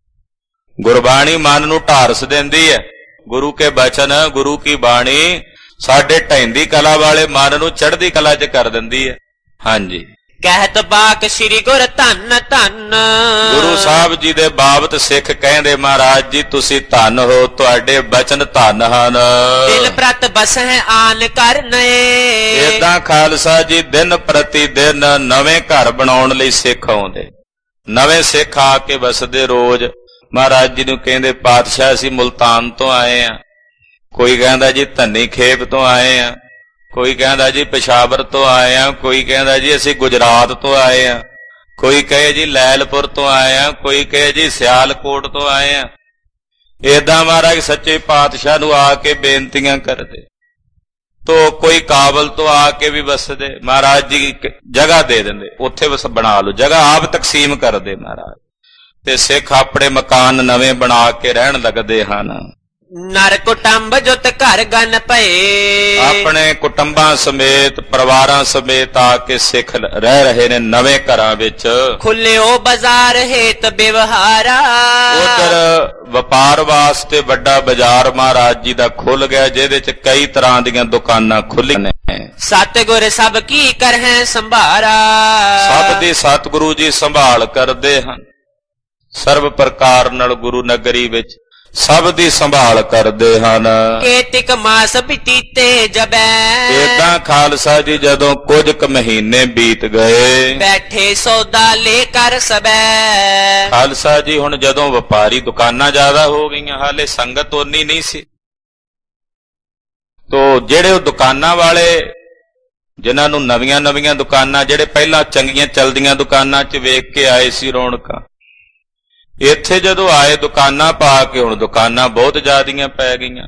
ਗੁਰਬਾਣੀ ਮਨ ਨੂੰ ਢਾਰਸ ਦਿੰਦੀ ਹੈ। ਗੁਰੂ ਕੇ ਬਚਨ, ਗੁਰੂ ਕੀ ਬਾਣੀ ਸਾਡੇ ਢਹਿੰਦੀ ਕਲਾ ਵਾਲੇ ਮਨ ਨੂੰ ਚੜ੍ਹਦੀ ਕਲਾ 'ਚ ਕਰ ਦਿੰਦੀ ਹੈ। ਹਾਂਜੀ, ਕਹਿਤ ਬਾਕ ਸ੍ਰੀ ਗੁਰ ਧੰਨ ਧੰਨ। ਗੁਰੂ ਸਾਹਿਬ ਜੀ ਦੇ ਬਾਬਤ ਸਿੱਖ ਕਹਿੰਦੇ, ਮਹਾਰਾਜ ਜੀ ਤੁਸੀਂ ਧੰਨ ਹੋ, ਤੁਹਾਡੇ ਬਚਨ ਧੰਨ ਹਨ। ਦਿਨ ਪ੍ਰਤ ਬਸਹਿ ਆਨ ਕਰ ਨਏ। ਏਦਾਂ ਖਾਲਸਾ ਜੀ ਦਿਨ ਪ੍ਰਤੀ ਦਿਨ ਨਵੇਂ ਘਰ ਬਣਾਉਣ ਲਈ ਸਿੱਖ ਆਉਂਦੇ, ਨਵੇਂ ਸਿੱਖ ਆ ਕੇ ਵਸਦੇ ਰੋਜ਼। ਮਹਾਰਾਜ ਜੀ ਨੂੰ ਕਹਿੰਦੇ, ਪਾਤਸ਼ਾਹ ਅਸੀਂ ਮੁਲਤਾਨ ਤੋਂ ਆਏ ਆ, ਕੋਈ ਕਹਿੰਦਾ ਜੀ ਧੰਨੀ ਖੇਪ ਤੋਂ ਆਏ ਆ, ਕੋਈ ਕਹਿੰਦਾ ਜੀ ਪਸ਼ਾਵਰ ਤੋਂ ਆਏ ਆ, ਕੋਈ ਕਹਿੰਦਾ ਜੀ ਅਸੀਂ ਗੁਜਰਾਤ ਤੋਂ ਆਏ ਆ, ਕੋਈ ਕਹੇ ਜੀ ਲੈਲਪੁਰ ਤੋਂ ਆਏ ਆ, ਕੋਈ ਕਹੇ ਜੀ ਸਿਆਲਕੋਟ ਤੋਂ ਆਏ ਆ। ਏਦਾਂ ਮਹਾਰਾਜ ਸੱਚੇ ਪਾਤਸ਼ਾਹ ਨੂੰ ਆ ਕੇ ਬੇਨਤੀਆਂ ਕਰਦੇ। ਤੋ ਕੋਈ ਕਾਬਲ ਤੋਂ ਆ ਕੇ ਵੀ ਵਸਦੇ, ਮਹਾਰਾਜ ਜੀ ਜਗ੍ਹਾ ਦੇ ਦਿੰਦੇ, ਉੱਥੇ ਬਸ ਬਣਾ ਲਓ, ਜਗ੍ਹਾ ਆਪ ਤਕਸੀਮ ਕਰਦੇ ਮਹਾਰਾਜ, ਤੇ ਸਿੱਖ ਆਪਣੇ ਮਕਾਨ ਨਵੇਂ ਬਣਾ ਕੇ ਰਹਿਣ ਲੱਗਦੇ ਹਨ। ਨਰ ਕੁਟੰਬ ਜੁਤ ਘਰ ਗਨ ਭਏ। ਆਪਣੇ ਕੁਟੰਬਾਂ ਸਮੇਤ, ਪਰਿਵਾਰਾਂ ਸਮੇਤ ਆ ਕੇ ਸਿੱਖ ਰਹਿ ਰਹੇ ਨੇ ਨਵੇਂ ਘਰਾਂ ਵਿੱਚ। ਖੁੱਲਿਓ ਬਾਜ਼ਾਰ ਹੇਤ ਵਿਵਹਾਰਾ। ਉਧਰ ਵਪਾਰ ਵਾਸਤੇ ਵੱਡਾ ਬਾਜ਼ਾਰ ਮਹਾਰਾਜ ਜੀ ਦਾ ਖੁੱਲ ਗਿਆ, ਜਿਹਦੇ ਚ ਕਈ ਤਰ੍ਹਾਂ ਦੀਆਂ ਦੁਕਾਨਾਂ ਖੁੱਲੀਆਂ ਨੇ। ਸਤਿਗੁਰ ਸਭ ਕੀ ਕਰਹਿ ਸੰਭਾਰਾ। ਸਭ ਦੀ ਸਤਿਗੁਰੂ ਜੀ ਸੰਭਾਲ ਕਰਦੇ ਹਨ। ਸਰਬ ਪ੍ਰਕਾਰ ਨਾਲ ਗੁਰੂ ਨਗਰੀ ਵਿੱਚ ਸਭ ਦੀ ਸੰਭਾਲ ਕਰਦੇ ਹਨ। ਕੇਤਿਕ ਮਾਸ ਬੀਤੀਤੇ ਜਬੈ। ਏਦਾਂ ਖਾਲਸਾ ਜੀ ਜਦੋਂ ਕੁਝ ਕੁ ਮਹੀਨੇ ਬੀਤ ਗਏ, ਬੈਠੇ ਸੌਦਾ ਲੈ ਕਰ ਸਬੈ। ਖਾਲਸਾ ਜੀ ਹੁਣ ਜਦੋਂ ਵਪਾਰੀ ਦੁਕਾਨਾਂ ਜ਼ਿਆਦਾ ਹੋ ਗਈਆਂ, ਹਾਲੇ ਸੰਗਤ ਓਨੀ ਨਹੀਂ ਸੀ, ਤੋ ਜਿਹੜੇ ਉਹ ਦੁਕਾਨਾਂ ਵਾਲੇ ਜਿਨ੍ਹਾਂ ਨੂੰ ਨਵੀਆਂ ਨਵੀਆਂ ਦੁਕਾਨਾਂ, ਜਿਹੜੇ ਪਹਿਲਾਂ ਚੰਗੀਆਂ ਚਲਦੀਆਂ ਦੁਕਾਨਾਂ 'ਚ ਵੇਖ ਕੇ ਆਏ ਸੀ ਰੌਣਕਾਂ, ਇੱਥੇ ਜਦੋਂ ਆਏ ਦੁਕਾਨਾਂ ਪਾ ਕੇ, ਹੁਣ ਦੁਕਾਨਾਂ ਬਹੁਤ ਜ਼ਿਆਦੀਆਂ ਪੈ ਗਈਆਂ।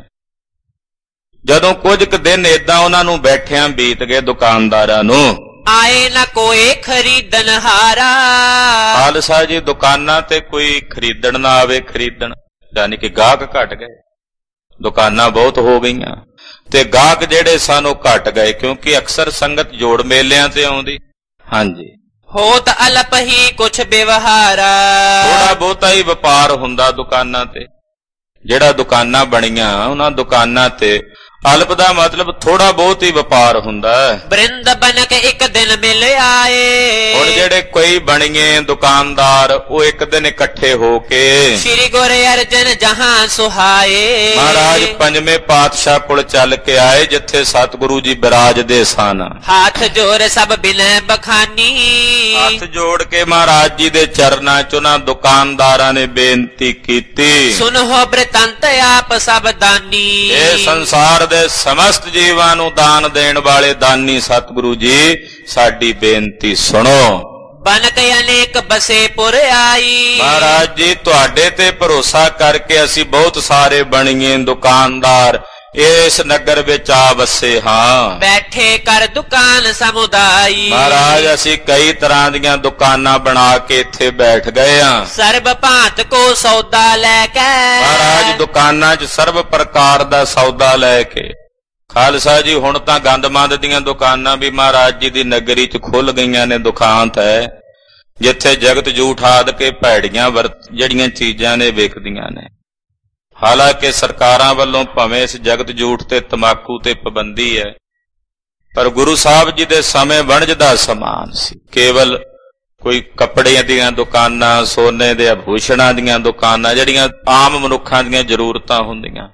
ਜਦੋਂ ਕੁਝ ਕੁ ਦਿਨ ਏਦਾਂ ਉਹਨਾਂ ਨੂੰ ਬੈਠਿਆਂ ਬੀਤ ਗਏ ਦੁਕਾਨਦਾਰਾਂ ਨੂੰ, ਆਏ ਨਾ ਕੋਈ ਖਰੀਦਣ ਹਾਰਾ। ਖਾਲਸਾ ਜੀ ਦੁਕਾਨਾਂ ਤੇ ਕੋਈ ਖਰੀਦਣ ਨਾ ਆਵੇ, ਖਰੀਦਣ ਯਾਨੀ ਕਿ ਗਾਹਕ ਘਟ ਗਏ, ਦੁਕਾਨਾਂ ਬਹੁਤ ਹੋ ਗਈਆਂ ਤੇ ਗਾਹਕ ਜਿਹੜੇ ਸਨ ਉਹ ਘਟ ਗਏ, ਕਿਉਂਕਿ ਅਕਸਰ ਸੰਗਤ ਜੋੜ ਮੇਲਿਆਂ ਤੇ ਆਉਂਦੀ। ਹਾਂਜੀ, ਹੋਤ ਅਲਪ ਹੀ ਕੁਛ ਵਿਵਹਾਰਾ। ਥੋੜਾ ਬਹੁਤਾ ਹੀ ਵਪਾਰ ਹੁੰਦਾ ਦੁਕਾਨਾਂ ਤੇ। ਜਿਹੜਾ ਦੁਕਾਨਾਂ ਬਣੀਆਂ ਉਹਨਾਂ ਦੁਕਾਨਾਂ ਤੇ ਅਲਪ ਦਾ ਮਤਲਬ ਥੋੜਾ ਬਹੁਤ ਹੀ ਵਪਾਰ ਹੁੰਦਾ। ਬ੍ਰਿੰਦ ਬਨ ਕੇ ਇੱਕ ਦਿਨ ਮਿਲ ਆਏ। ਹੁਣ ਜਿਹੜੇ ਕੋਈ ਬਣੀਏ ਦੁਕਾਨਦਾਰ, ਉਹ ਇੱਕ ਦਿਨ ਇਕੱਠੇ ਹੋ ਕੇ ਸ਼੍ਰੀ ਗੁਰ ਅਰਜਨ ਜਹਾਂ ਸੁਹਾਏ। ਮਹਾਰਾਜ ਪੰਜਵੇਂ ਪਾਤਸ਼ਾਹ ਕੋਲ ਚੱਲ ਕੇ ਆਏ, ਜਿੱਥੇ ਸਤਿਗੁਰੂ ਜੀ ਬਿਰਾਜਦੇ ਸਨ। ਹੱਥ ਜੋੜ ਸਭ ਬਿਨੈ ਬਖਾਨੀ। ਹੱਥ ਜੋੜ ਕੇ ਮਹਾਰਾਜ ਜੀ ਦੇ ਚਰਨਾਂ 'ਚ ਉਹਨਾਂ ਦੁਕਾਨਦਾਰਾਂ ਨੇ ਬੇਨਤੀ ਕੀਤੀ, ਸੁਨੋ ਬ੍ਰਿਤੰਤ ਆਪ ਸਭ ਦਾਨੀ। ਇਹ ਸੰਸਾਰ ਦੇ ਸਮਸਤ ਜੀਵਾਂ ਨੂੰ ਦਾਨ ਦੇਣ ਵਾਲੇ ਦਾਨੀ ਸਤਿਗੁਰੂ ਜੀ, ਸਾਡੀ ਬੇਨਤੀ ਸੁਣੋ। ਬਨ ਕੇ ਅਨੇਕ ਬਸੇ ਪੁਰ ਆਈ। ਮਹਾਰਾਜ ਜੀ ਤੁਹਾਡੇ ਤੇ ਭਰੋਸਾ ਕਰਕੇ ਅਸੀਂ ਬਹੁਤ ਸਾਰੇ ਬਣੀਏ ਦੁਕਾਨਦਾਰ ਇਸ ਨਗਰ ਵਿੱਚ ਆ ਵਸੇ ਹਾਂ। ਬੈਠੇ ਕਰ ਦੁਕਾਨ ਸਮੁਦਾਈ। ਮਹਾਰਾਜ ਅਸੀਂ ਕਈ ਤਰ੍ਹਾਂ ਦੀਆਂ ਦੁਕਾਨਾਂ ਬਣਾ ਕੇ ਇੱਥੇ ਬੈਠ ਗਏ ਹਾਂ। ਸਰਬ ਭਾਂਤ ਕੋ ਸੌਦਾ ਲੈ ਕੇ। ਮਹਾਰਾਜ ਦੁਕਾਨਾਂ 'ਚ ਸਰਬ ਪ੍ਰਕਾਰ ਦਾ ਸੌਦਾ ਲੈ ਕੇ। ਖਾਲਸਾ ਜੀ ਹੁਣ ਤਾਂ ਗੰਦਮੰਦ ਦੀਆਂ ਦੁਕਾਨਾਂ ਵੀ ਮਹਾਰਾਜ ਜੀ ਦੀ ਨਗਰੀ 'ਚ ਖੁੱਲ ਗਈਆਂ ਨੇ। ਦੁਕਾਨ ਹੈ ਜਿੱਥੇ ਜਗਤ ਜੂਠ ਆਦ ਕੇ ਭੈੜੀਆਂ ਜਿਹੜੀਆਂ ਚੀਜ਼ਾਂ ਨੇ ਵਿਕਦੀਆਂ ਨੇ। ਹਾਲਾਂਕਿ ਸਰਕਾਰਾਂ ਵੱਲੋਂ ਭਾਵੇਂ ਇਸ ਜਗਤ ਜੂਠ ਤੇ ਤਮਾਕੂ ਤੇ ਪਾਬੰਦੀ ਹੈ, ਪਰ ਗੁਰੂ ਸਾਹਿਬ ਜੀ ਦੇ ਸਮੇਂ ਵਣਜ ਦਾ ਸਮਾਨ ਸੀ। ਕੇਵਲ ਕੋਈ ਕੱਪੜਿਆਂ ਦੀਆਂ ਦੁਕਾਨਾਂ, ਸੋਨੇ ਦੇ ਆਭੂਸ਼ਣਾਂ ਦੀਆਂ ਦੁਕਾਨਾਂ, ਜਿਹੜੀਆਂ ਆਮ ਮਨੁੱਖਾਂ ਦੀਆਂ ਜ਼ਰੂਰਤਾਂ ਹੁੰਦੀਆਂ।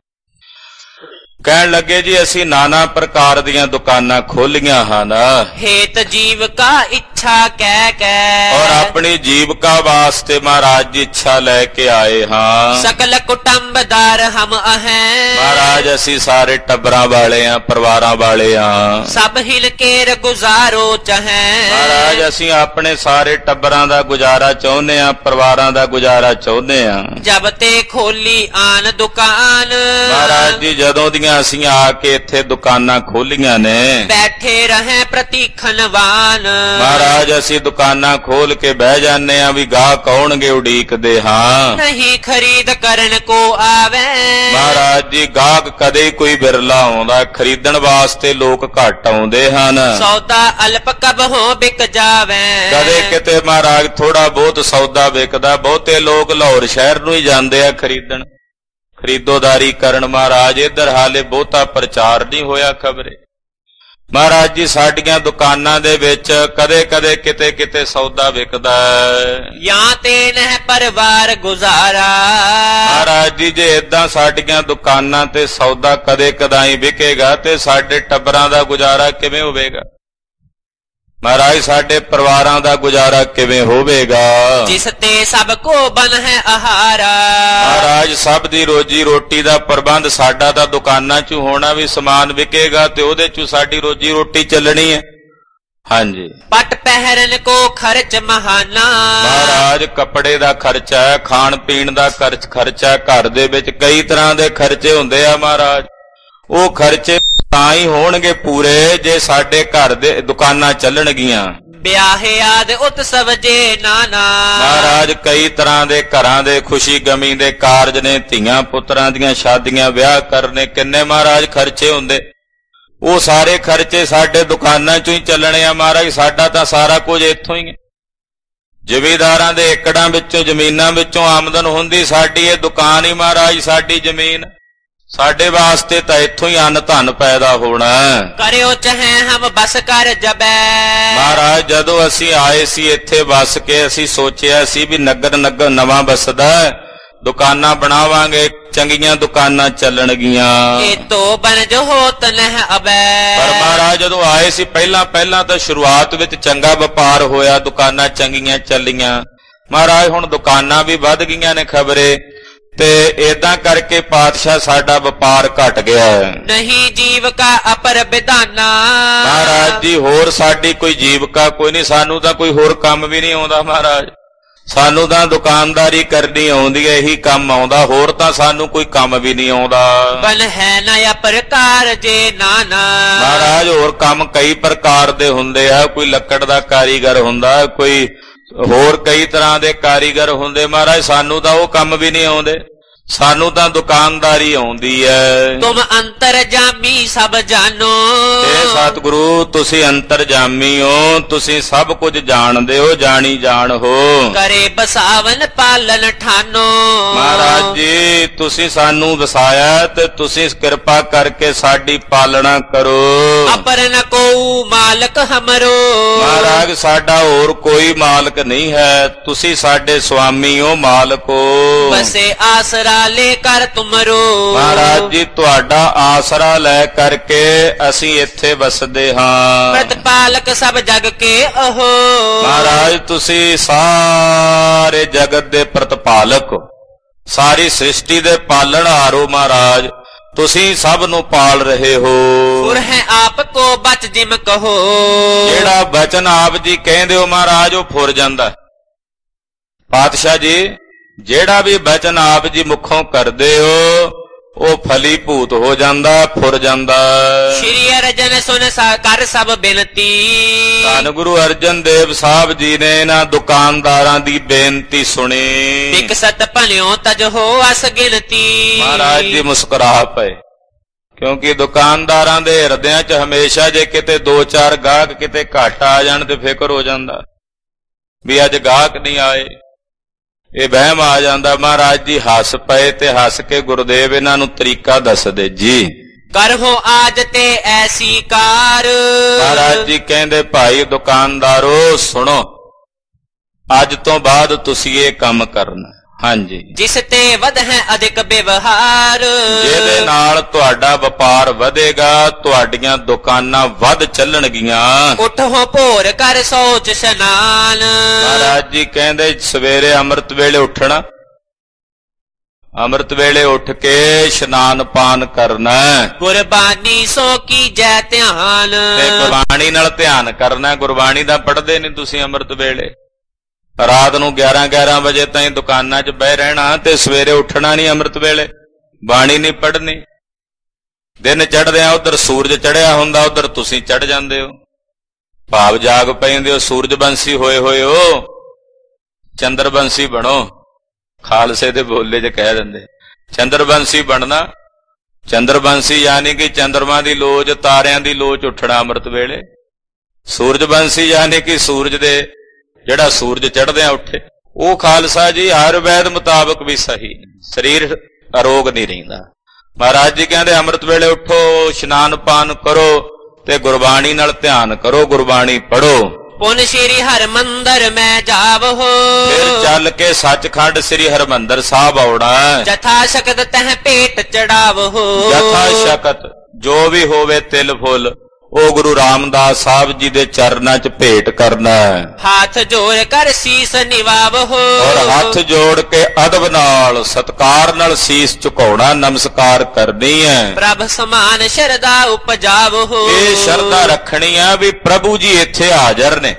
ਕਹਿਣ ਲੱਗੇ ਜੀ ਅਸੀਂ ਨਾਨਾ ਪ੍ਰਕਾਰ ਦੀਆਂ ਦੁਕਾਨਾਂ ਖੋਲੀਆਂ ਹਨ। ਹੇਤ ਜੀਵਕਾ ਇੱਛਾ ਕਹਿ ਕੇ। ਔਰ ਆਪਣੀ ਜੀਵਕਾ ਵਾਸਤੇ ਮਹਾਰਾਜ ਜੀ ਇੱਛਾ ਲੈ ਕੇ ਆਏ ਹਾਂ। ਸਕਲ ਕੁਟੰਬਦਾਰ ਹਮ ਅਹੈਂ। ਮਹਾਰਾਜ ਅਸੀਂ ਸਾਰੇ ਟੱਬਰਾਂ ਵਾਲੇ ਆ, ਪਰਿਵਾਰਾਂ ਵਾਲੇ ਆ। ਸਭ ਹਿਲ ਕੇਰ ਗੁਜ਼ਾਰੋ ਚਾਹੈ। ਮਹਾਰਾਜ ਅਸੀਂ ਆਪਣੇ ਸਾਰੇ ਟੱਬਰਾਂ ਦਾ ਗੁਜ਼ਾਰਾ ਚਾਹੁੰਦੇ ਆ, ਪਰਿਵਾਰਾਂ ਦਾ ਗੁਜ਼ਾਰਾ ਚਾਹੁੰਦੇ ਆ। ਜਬ ਤੇ ਖੋਲੀ ਆਨ ਦੁਕਾਨ। ਮਹਾਰਾਜ ਜੀ ਜਦੋਂ ਦੀਆਂ ਦੀਆਂ ਅਸੀਂ ਆ ਕੇ ਇੱਥੇ ਦੁਕਾਨਾਂ ਖੋਲੀਆਂ ਨੇ। ਬੈਠੇ ਰਹੇ ਪ੍ਰਤੀਖਨਵਾਨ, ਮਹਾਰਾਜ ਅਸੀਂ ਦੁਕਾਨਾਂ ਖੋਲ ਕੇ ਬਹਿ ਜਾਂਦੇ ਆ ਵੀ ਗਾਹਕ ਆਉਣਗੇ ਉਡੀਕਦੇ ਹਾਂ, ਨਹੀਂ ਖਰੀਦ ਕਰਨ ਕੋ ਆਵੇ। ਮਹਾਰਾਜ ਜੀ ਗਾਹਕ ਕਦੇ ਕੋਈ ਬਿਰਲਾ ਆਉਂਦਾ, ਖਰੀਦਣ ਵਾਸਤੇ ਲੋਕ ਘੱਟ ਆਉਂਦੇ ਹਨ। ਸੌਦਾ ਅਲਪ ਕਬਹੁ ਬਿਕ ਜਾਵੇ, ਕਦੇ ਕਿਤੇ ਮਹਾਰਾਜ ਥੋੜਾ ਬਹੁਤ ਸੌਦਾ ਵਿਕਦਾ, ਬਹੁਤੇ ਲੋਕ ਲਾਹੌਰ ਸ਼ਹਿਰ ਨੂੰ ਹੀ ਜਾਂਦੇ ਆ ਖਰੀਦਣ, ਖਰੀਦੋਦਾਰੀ ਕਰਨ। ਮਹਾਰਾਜ ਇੱਧਰ ਹਾਲੇ ਬਹੁਤਾ ਪ੍ਰਚਾਰ ਨਹੀਂ ਹੋਇਆ ਖਬਰੇ। ਮਹਾਰਾਜ ਜੀ ਸਾਡੀਆਂ ਦੁਕਾਨਾਂ ਦੇ ਵਿੱਚ ਕਦੇ ਕਦੇ ਕਿਤੇ ਕਿਤੇ ਸੌਦਾ ਵਿਕਦਾ ਜਾਂ ਤੇ ਨਹਿ ਪਰਿਵਾਰ ਗੁਜ਼ਾਰਾ। ਮਹਾਰਾਜ ਜੀ ਜੇ ਏਦਾਂ ਸਾਡੀਆਂ ਦੁਕਾਨਾਂ ਤੇ ਸੌਦਾ ਕਦੇ ਕਦਾਈ ਵਿਕੇਗਾ ਤੇ ਸਾਡੇ ਟੱਬਰਾਂ ਦਾ ਗੁਜ਼ਾਰਾ ਕਿਵੇਂ ਹੋਵੇਗਾ? ਮਹਾਰਾਜ ਸਾਡੇ ਪਰਿਵਾਰਾਂ ਦਾ ਗੁਜ਼ਾਰਾ ਕਿਵੇਂ ਹੋਵੇਗਾ? ਜਿਸ ਤੇ ਸਭ ਕੋ ਬਨ ਹੈ ਆਹਾਰਾ। ਮਹਾਰਾਜ ਸਭ ਦੀ ਰੋਜੀ ਰੋਟੀ ਦਾ ਪ੍ਰਬੰਧ ਸਾਡਾ ਤਾਂ ਦੁਕਾਨਾਂ 'ਚ ਹੋਣਾ, ਵੀ ਸਮਾਨ ਵਿਕੇਗਾ ਤੇ ਉਹਦੇ 'ਚ ਸਾਡੀ ਰੋਜੀ ਰੋਟੀ ਚੱਲਣੀ ਹੈ। ਹਾਂਜੀ। ਪਟ ਪਹਿਰਨ ਕੋ ਖਰਚ ਮਹਾਨਾ। ਮਹਾਰਾਜ ਕੱਪੜੇ ਦਾ ਖਰਚਾ ਹੈ, ਖਾਣ ਪੀਣ ਦਾ ਖਰਚਾ, ਘਰ ਦੇ ਵਿੱਚ ਕਈ ਤਰ੍ਹਾਂ ਦੇ ਖਰਚੇ ਹੁੰਦੇ ਆ ਮਹਾਰਾਜ। ਉਹ ਖਰਚੇ ਤਾਂ ਹੀ ਹੋਣਗੇ ਪੂਰੇ ਜੇ ਸਾਡੇ ਘਰ ਦੇ ਦੁਕਾਨਾਂ ਚੱਲਣਗੀਆਂ। ਵਿਆਹੇ ਆਦ ਉਤਸਵ ਜੇ ਨਾਨਾ। ਮਹਾਰਾਜ ਕਈ ਤਰ੍ਹਾਂ ਦੇ ਘਰਾਂ ਦੇ ਖੁਸ਼ੀ ਗਮੀ ਦੇ ਕਾਰਜ ਨੇ, ਧੀਆਂ ਪੁੱਤਰਾਂ ਦੀਆਂ ਸ਼ਾਦੀਆਂ, ਵਿਆਹ ਕਰਨੇ, ਕਿੰਨੇ ਮਹਾਰਾਜ ਖਰਚੇ ਹੁੰਦੇ। ਉਹ ਸਾਰੇ ਖਰਚੇ ਸਾਡੇ ਦੁਕਾਨਾਂ 'ਚੋਂ ਹੀ ਚੱਲਣੇ ਆ ਮਹਾਰਾਜ। ਸਾਡਾ ਤਾਂ ਸਾਰਾ ਕੁਝ ਇੱਥੋਂ ਹੀ ਹੈ। ਜ਼ਿਮੀਂਦਾਰਾਂ ਦੇ ਏਕੜਾਂ ਵਿੱਚੋਂ ਜ਼ਮੀਨਾਂ ਵਿੱਚੋਂ ਆਮਦਨ ਹੁੰਦੀ, ਸਾਡੀ ਇਹ ਦੁਕਾਨ ਹੀ ਮਹਾਰਾਜ ਸਾਡੀ ਜ਼ਮੀਨ। ਸਾਡੇ ਵਾਸਤੇ ਤਾਂ ਇੱਥੋਂ ਹੀ ਅੰਨ ਧਨ ਪੈਦਾ ਹੋਣਾ। ਕਰਿਓ ਚਾਹੇ ਹਮ ਬਸ ਕਰ ਜਬੈ। ਮਹਾਰਾਜ ਜਦੋਂ ਅਸੀਂ ਆਏ ਸੀ ਇੱਥੇ ਵਸ ਕੇ, ਅਸੀਂ ਸੋਚਿਆ ਸੀ ਵੀ ਨਗਰ ਨਵਾਂ ਵਸਦਾ, ਦੁਕਾਨਾਂ ਬਣਾਵਾਂਗੇ, ਚੰਗੀਆਂ ਦੁਕਾਨਾਂ ਚੱਲਣਗੀਆਂ। ਇਹ ਤੋਂ ਬਨ ਜੋ ਹੋਤ ਨਹਿ ਅਬੈ। ਪਰ ਮਹਾਰਾਜ ਜਦੋਂ ਆਏ ਸੀ ਪਹਿਲਾਂ ਤਾਂ ਸ਼ੁਰੂਆਤ ਵਿੱਚ ਚੰਗਾ ਵਪਾਰ ਹੋਇਆ, ਦੁਕਾਨਾਂ ਚੰਗੀਆਂ ਚੱਲੀਆਂ। ਮਹਾਰਾਜ ਹੁਣ ਦੁਕਾਨਾਂ ਵੀ ਵੱਧ ਗਈਆਂ ਨੇ ਖਬਰੇ, ਤੇ ਏਦਾਂ ਕਰਕੇ ਪਾਤਸ਼ਾਹ ਸਾਡਾ ਵਪਾਰ ਘਟ ਗਿਆ। ਨਹੀਂ ਜੀਵਕਾ ਅਪਰ ਵਿਧਾਨਾ। ਮਹਾਰਾਜ ਜੀ ਹੋਰ ਸਾਡੀ ਕੋਈ ਜੀਵਕਾ ਕੋਈ ਨਹੀਂ, ਸਾਨੂੰ ਤਾਂ ਕੋਈ ਹੋਰ ਕੰਮ ਵੀ ਨਹੀਂ ਆਉਂਦਾ ਮਹਾਰਾਜ। ਸਾਨੂੰ ਤਾਂ ਦੁਕਾਨਦਾਰੀ ਕਰਨੀ ਆਉਂਦੀ ਹੈ, ਇਹੀ ਕੰਮ ਆਉਂਦਾ, ਹੋਰ ਤਾਂ ਸਾਨੂੰ ਕੋਈ ਕੰਮ ਵੀ ਨਹੀਂ ਆਉਂਦਾ। ਬਲ ਹੈ ਨਾ ਪ੍ਰਕਾਰ ਜੇ ਨਾਨਾ। ਮਹਾਰਾਜ ਹੋਰ ਕੰਮ ਕਈ ਪ੍ਰਕਾਰ ਦੇ ਹੁੰਦੇ ਆ, ਕੋਈ ਲੱਕੜ ਦਾ ਕਾਰੀਗਰ ਹੁੰਦਾ, ਕੋਈ ਹੋਰ ਕਈ ਤਰ੍ਹਾਂ ਦੇ ਕਾਰੀਗਰ ਹੁੰਦੇ। ਮਹਾਰਾਜ ਸਾਨੂੰ ਤਾਂ ਉਹ ਕੰਮ ਵੀ ਨਹੀਂ ਆਉਂਦੇ, ਸਾਨੂੰ ਤਾਂ ਦੁਕਾਨਦਾਰੀ ਆਉਂਦੀ ਹੈ। ਤੁਮ ਅੰਤਰਜਾਮੀ ਸਭ ਜਾਣੋ। ਏ ਸਤਿਗੁਰੂ ਤੁਸੀਂ ਅੰਤਰਜਾਮੀ ਹੋ, ਤੁਸੀਂ ਸਭ ਕੁਝ ਜਾਣਦੇ ਹੋ, ਜਾਣੀ ਜਾਣ ਹੋ। ਕਰੇ ਬਸਾਵਨ ਪਾਲਨ ਠਾਨੋ। ਮਹਾਰਾਜ ਜੀ ਤੁਸੀਂ ਸਾਨੂੰ ਵਸਾਇਆ ਤੇ ਤੁਸੀਂ ਕਿਰਪਾ ਕਰਕੇ ਸਾਡੀ ਪਾਲਣਾ ਕਰੋ। ਅਪਰ ਨ ਕੋ ਮਾਲਕ ਹਮਰੋ। ਮਹਾਰਾਜ ਸਾਡਾ ਹੋਰ ਕੋਈ ਮਾਲਕ ਨਹੀਂ ਹੈ, ਤੁਸੀਂ ਸਾਡੇ ਸੁਆਮੀ ਹੋ, ਮਾਲਕ ਹੋ। ਬਸੇ ਆਸਰਾ ਲੈ ਕਰ ਤੁਮਰੋ। ਮਹਾਰਾਜ ਜੀ ਤੁਹਾਡਾ ਆਸਰਾ ਲੈ ਕਰਕੇ ਅਸੀਂ ਇੱਥੇ ਵਸਦੇ ਹਾਂ। ਪ੍ਰਤਪਾਲਕ ਸਭ ਜਗ ਕੇ ਅਹੋ। ਮਹਾਰਾਜ ਤੁਸੀਂ ਸਾਰੇ ਜਗਤ ਦੇ ਪ੍ਰਤਪਾਲਕ, ਸਾਰੀ ਸ੍ਰਿਸ਼ਟੀ ਦੇ ਪਾਲਣਹਾਰੋ। ਮਹਾਰਾਜ ਤੁਸੀਂ ਸਭ ਨੂੰ ਪਾਲ ਰਹੇ ਹੋ। ਫੁਰ ਹੈ ਆਪ ਕੋ ਬਚ ਜਿਮ ਕਹੋ। ਜਿਹੜਾ ਬਚਨ ਆਪ ਜੀ ਕਹਿੰਦੇ ਹੋ ਮਹਾਰਾਜ ਉਹ ਫੁਰ ਜਾਂਦਾ। ਪਾਤਸ਼ਾਹ ਜੀ ਜਿਹੜਾ ਵੀ ਬਚਨ ਆਪ ਜੀ ਮੁਖੋਂ ਕਰਦੇ ਹੋ ਉਹ ਫਲੀਭੂਤ ਹੋ ਜਾਂਦਾ, ਫੁਰ ਜਾਂਦਾ। ਸ਼੍ਰੀ ਅਰਜਨ ਸੁਨ ਕਰ ਸਭ ਬੇਨਤੀ। ਧੰਨ ਗੁਰੂ ਅਰਜਨ ਦੇਵ ਸਾਹਿਬ ਜੀ ਨੇ ਇਹਨਾਂ ਦੁਕਾਨਦਾਰਾਂ ਦੀ ਬੇਨਤੀ ਸੁਣੀ। ਵਿਕਸਤ ਭਲਿਓ ਤਜ ਹੋ ਅਸ ਗਿਣਤੀ। ਮਹਾਰਾਜ ਜੀ ਮੁਸਕਰਾ ਪਏ, ਕਿਉਂਕਿ ਦੁਕਾਨਦਾਰਾਂ ਦੇ ਹਿਰਦਿਆਂ 'ਚ ਹਮੇਸ਼ਾ ਜੇ ਕਿਤੇ 2-4 ਗਾਹਕ ਕਿਤੇ ਘੱਟ ਆ ਜਾਣ ਤੇ ਫਿਕਰ ਹੋ ਜਾਂਦਾ ਵੀ ਅੱਜ ਗਾਹਕ ਨਹੀਂ ਆਏ, ਇਹ ਵਹਿਮ ਆ ਜਾਂਦਾ। ਮਹਾਰਾਜ ਜੀ ਹੱਸ ਪਏ ਤੇ ਹੱਸ ਕੇ ਗੁਰਦੇਵ ਇਹਨਾਂ ਨੂੰ ਤਰੀਕਾ ਦੱਸਦੇ ਜੀ। ਕਰਹੁ ਆਜ ਤੇ ਐਸੀ ਕਾਰ। ਮਹਾਰਾਜ ਜੀ ਕਹਿੰਦੇ ਭਾਈ ਦੁਕਾਨਦਾਰੋ ਸੁਣੋ, ਅੱਜ ਤੋਂ ਬਾਅਦ ਤੁਸੀਂ ਇਹ ਕੰਮ ਕਰਨਾ। ਹਾਂਜੀ। ਜਿਸ ਤੇ ਵਧ ਹੈ ਅਧਿਕ ਵਿਵਹਾਰ। ਜਿਹਦੇ ਨਾਲ ਤੁਹਾਡਾ ਵਪਾਰ ਵਧੇਗਾ, ਤੁਹਾਡੀਆਂ ਦੁਕਾਨਾਂ ਵੱਧ ਚੱਲਣਗੀਆਂ। ਉਠੋ ਭੋਰ ਕਰ ਸੋਚ ਇਸ਼ਨਾਨ। ਮਹਾਰਾਜ ਜੀ ਕਹਿੰਦੇ ਸਵੇਰੇ ਅੰਮ੍ਰਿਤ ਵੇਲੇ ਉੱਠਣਾ, ਅੰਮ੍ਰਿਤ ਵੇਲੇ ਉੱਠ ਕੇ ਇਸ਼ਨਾਨ ਪਾਨ ਕਰਨਾ। ਗੁਰਬਾਣੀ ਸੋ ਕੀਜੈ ਧਿਆਨ। ਤੇ ਗੁਰਬਾਣੀ ਨਾਲ ਧਿਆਨ ਕਰਨਾ। ਗੁਰਬਾਣੀ ਦਾ ਪੜ੍ਹਦੇ ਨਹੀਂ ਤੁਸੀਂ ਅੰਮ੍ਰਿਤ ਵੇਲੇ, ਰਾਤ ਨੂੰ 11-11 ਵਜੇ ਤਾਈਂ ਦੁਕਾਨਾਂ 'ਚ ਬਹਿ ਰਹਿਣਾ ਤੇ ਸਵੇਰੇ ਉੱਠਣਾ ਨਹੀਂ ਅੰਮ੍ਰਿਤ ਵੇਲੇ, ਬਾਣੀ ਨਹੀਂ ਪੜ੍ਹਨੀ। ਦਿਨ ਚੜ੍ਹਦਿਆਂ ਉਧਰ ਸੂਰਜ ਚੜ੍ਹਿਆ ਹੁੰਦਾ, ਉਧਰ ਤੁਸੀਂ ਚੜ੍ਹ ਜਾਂਦੇ ਹੋ, ਭਾਵ ਜਾਗ ਪੈਂਦੇ ਹੋ। ਸੂਰਜਵੰਸ਼ੀ ਹੋਏ ਹੋਏ ਹੋ, ਚੰਦਰਵੰਸ਼ੀ ਬਣੋ। ਖਾਲਸੇ ਦੇ ਬੋਲੇ 'ਚ ਕਹਿ ਦਿੰਦੇ ਚੰਦਰਵੰਸ਼ੀ ਬਣਨਾ। ਚੰਦਰਵੰਸ਼ੀ ਯਾਨੀ ਕਿ ਚੰਦਰਮਾ ਦੀ ਲੋਚ, ਤਾਰਿਆਂ ਦੀ ਲੋਚ ਉੱਠਣਾ ਅੰਮ੍ਰਿਤ ਵੇਲੇ। ਸੂਰਜਵੰਸ਼ੀ ਯਾਨੀ ਕਿ ਸੂਰਜ ਦੇ ਜਿਹੜਾ ਸੂਰਜ ਚੜ੍ਹਦਿਆਂ ਉੱਠੇ, ਉਹ ਖਾਲਸਾ ਜੀ ਆਯੁਰਵੈਦ ਮੁਤਾਬਕ ਵੀ ਸਹੀ। ਸਰੀਰ ਅਰੋਗ ਨਹੀਂ ਰਹਿੰਦਾ। ਮਹਾਰਾਜ ਜੀ ਕਹਿੰਦੇ ਅੰਮ੍ਰਿਤ ਵੇਲੇ ਉੱਠੋ, ਇਸ਼ਨਾਨ ਪਾਨ ਕਰੋ ਤੇ ਗੁਰਬਾਣੀ ਨਾਲ ਧਿਆਨ ਕਰੋ, ਗੁਰਬਾਣੀ ਪੜੋ। ਪੁਨ ਸ਼੍ਰੀ ਹਰਿਮੰਦਰ ਮੈਂ ਜਾਵਹੋ, ਫਿਰ ਚੱਲ ਕੇ ਸੱਚਖੰਡ ਸ੍ਰੀ ਹਰਿਮੰਦਰ ਸਾਹਿਬ ਆਉਣਾ। ਜਥਾ ਸ਼ਕਤ ਤਹ ਭੇਟ ਚੜਾਵਹੋ, ਜਥਾ ਸ਼ਕਤ ਜੋ ਵੀ ਹੋਵੇ ਤਿਲ ਫੁੱਲ ਉਹ ਗੁਰੂ ਰਾਮਦਾਸ ਸਾਹਿਬ ਜੀ ਦੇ ਚਰਨਾਂ 'ਚ ਭੇਟ ਕਰਨਾ ਹੈ। ਹੱਥ ਜੋੜ ਕਰ ਸੀਸ ਨਿਵਾਵਹੋ, ਔਰ ਹੱਥ ਜੋੜ ਕੇ ਅਦਬ ਨਾਲ ਸਤਕਾਰ ਨਾਲ ਸੀਸ ਝੁਕਾਉਣਾ, ਨਮਸਕਾਰ ਕਰਨੀ ਹੈ। ਪ੍ਰਭ ਸਮਾਨ ਸ਼ਰਧਾ ਉਪਜਾਵਹੋ, ਇਹ ਸ਼ਰਧਾ ਰੱਖਣੀ ਆ ਵੀ ਪ੍ਰਭੂ ਜੀ ਇੱਥੇ ਹਾਜ਼ਰ ਨੇ,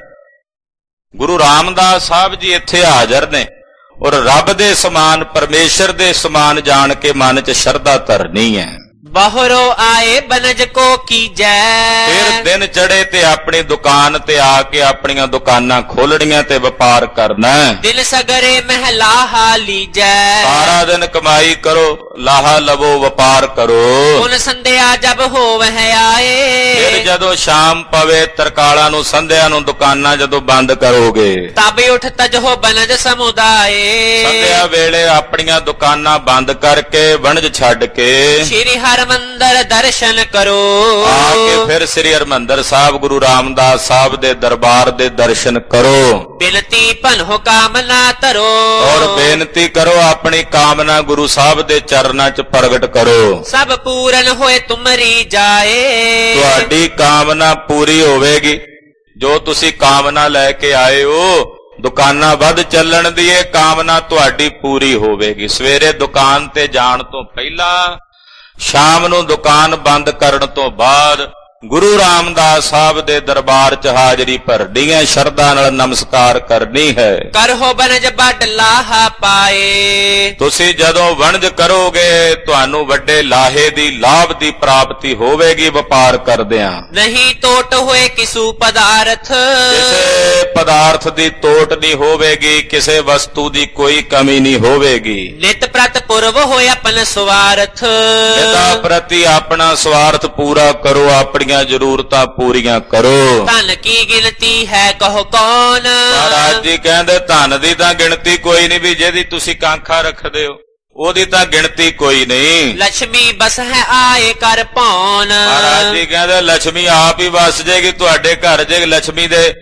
ਗੁਰੂ ਰਾਮਦਾਸ ਸਾਹਿਬ ਜੀ ਇੱਥੇ ਹਾਜ਼ਰ ਨੇ, ਔਰ ਰੱਬ ਦੇ ਸਮਾਨ, ਪਰਮੇਸ਼ਰ ਦੇ ਸਮਾਨ ਜਾਣ ਕੇ ਮਨ 'ਚ ਸ਼ਰਧਾ ਧਰਨੀ ਹੈ। ਬਾਹਰੋਂ ਆਏ ਬਨਜ ਕੋ ਕੀਜੈ, ਫਿਰ ਦਿਨ ਚੜੇ ਤੇ ਆਪਣੀ ਦੁਕਾਨ ਤੇ ਆ ਕੇ ਆਪਣੀਆਂ ਦੁਕਾਨਾਂ ਖੋਲਣੀਆਂ ਤੇ ਵਪਾਰ ਕਰਨਾ। ਦਿਨ ਸਗਰੇ ਮਹਿਲਾ ਲੀਜੈ, ਸਾਰਾ ਦਿਨ ਕਮਾਈ ਕਰੋ, ਲਾਹਾ ਲਵੋ, ਵਪਾਰ ਕਰੋ। ਹੁਣ ਸੰਧਿਆ ਜਬ ਹੋਵਹਿ ਆਏ, ਫਿਰ ਜਦੋਂ ਸ਼ਾਮ ਪਵੇ ਤਰਕਾਲਾਂ ਨੂੰ, ਸੰਧਿਆ ਨੂੰ ਦੁਕਾਨਾਂ ਜਦੋਂ ਬੰਦ ਕਰੋਗੇ, ਤਬ ਉਠ ਤਜਹੋ ਬਨਜ ਸਮੁਦਾਏ। ਸੰਧਿਆ ਵੇਲੇ ਆਪਣੀਆਂ ਦੁਕਾਨਾਂ ਬੰਦ ਕਰਕੇ ਵਣਜ ਛੱਡ ਕੇ ਸ਼੍ਰੀ ਹਰਿਮੰਦਰ ਦਰਸ਼ਨ ਕਰੋ, ਆ ਕੇ ਫਿਰ ਸ੍ਰੀ ਹਰਿਮੰਦਰ ਸਾਹਿਬ ਗੁਰੂ ਰਾਮਦਾਸ ਸਾਹਿਬ ਦੇ ਦਰਬਾਰ ਦੇ ਦਰਸ਼ਨ ਕਰੋ। ਬਿਨਤੀ ਭਨੋ ਕਾਮਨਾ ਧਰੋ, ਔਰ ਬੇਨਤੀ ਕਰੋ, ਆਪਣੀ ਕਾਮਨਾ ਗੁਰੂ ਸਾਹਿਬ ਦੇ ਚਰਨਾਂ 'ਚ ਪ੍ਰਗਟ ਕਰੋ। ਸਭ ਪੂਰਨ ਹੋਏ ਤੁਮਰੀ ਜਾਏ, ਤੁਹਾਡੀ ਕਾਮਨਾ ਪੂਰੀ ਹੋਵੇਗੀ। ਜੋ ਤੁਸੀਂ ਕਾਮਨਾ ਲੈ ਕੇ ਆਏ ਹੋ, ਦੁਕਾਨਾਂ ਵੱਧ ਚੱਲਣ ਦੀ ਇਹ ਕਾਮਨਾ ਤੁਹਾਡੀ ਪੂਰੀ ਹੋਵੇਗੀ। ਸਵੇਰੇ ਦੁਕਾਨ ਤੇ ਜਾਣ ਤੋਂ ਪਹਿਲਾਂ, ਸ਼ਾਮ ਨੂੰ ਦੁਕਾਨ ਬੰਦ ਕਰਨ ਤੋਂ ਬਾਅਦ ਗੁਰੂ ਰਾਮਦਾਸ ਸਾਹਿਬ ਦੇ ਦਰਬਾਰ 'ਚ ਹਾਜ਼ਰੀ ਭਰਨੀ ਹੈ, ਸ਼ਰਧਾ ਨਾਲ ਨਮਸਕਾਰ ਕਰਨੀ ਹੈ। ਕਰੋ ਬਨਜ ਬੜ ਲਾਹਾ ਪਾਏ, ਤੁਸੀਂ ਜਦੋਂ ਵਣਜ ਕਰੋਗੇ ਤੁਹਾਨੂੰ ਵੱਡੇ ਲਾਹੇ ਦੀ, ਲਾਭ ਦੀ ਪ੍ਰਾਪਤੀ ਹੋਵੇਗੀ ਵਪਾਰ ਕਰਦਿਆਂ। ਨਹੀਂ ਟੋਟ ਹੋਏ ਕਿਸੂ ਪਦਾਰਥ, ਕਿਸੇ ਪਦਾਰਥ ਦੀ ਤੋਟ ਨਹੀਂ ਹੋਵੇਗੀ, ਕਿਸੇ ਵਸਤੂ ਦੀ ਕੋਈ ਕਮੀ ਨਹੀਂ ਹੋਵੇਗੀ। ਨਿਤ ਪ੍ਰਤ ਪੁਰਵ ਹੋਏ ਆਪਨ ਸਵਾਰਥ, ਪਿਤਾ ਪ੍ਰਤੀ ਆਪਣਾ ਸਵਾਰਥ ਪੂਰਾ ਕਰੋ, ਆਪਣੀਆਂ ਜ਼ਰੂਰਤਾਂ ਪੂਰੀਆਂ ਕਰੋ। ਧਨ ਕੀ ਗਿਣਤੀ ਹੈ ਕਹੋ ਕੌਣ, ਮਹਾਰਾਜ ਜੀ ਕਹਿੰਦੇ ਧਨ ਦੀ ਤਾਂ ਗਿਣਤੀ ਕੋਈ ਨਹੀਂ, ਵੀ ਜਿਹਦੀ ਤੁਸੀਂ ਕਾਂਖਾ ਰੱਖਦੇ ਹੋ ਉਹਦੀ ਤਾਂ ਗਿਣਤੀ ਕੋਈ ਨਹੀਂ। ਲక్ష్ਮੀ ਬਸ ਹੈ ਆਏ ਕਰ ਭੌਣ, ਮਹਾਰਾਜ ਜੀ ਕਹਿੰਦੇ ਲక్ష్ਮੀ ਆਪ ਹੀ ਵਸ ਜੇਗੀ ਤੁਹਾਡੇ ਘਰ। ਜੇ ਲక్ష్ਮੀ ਦੇ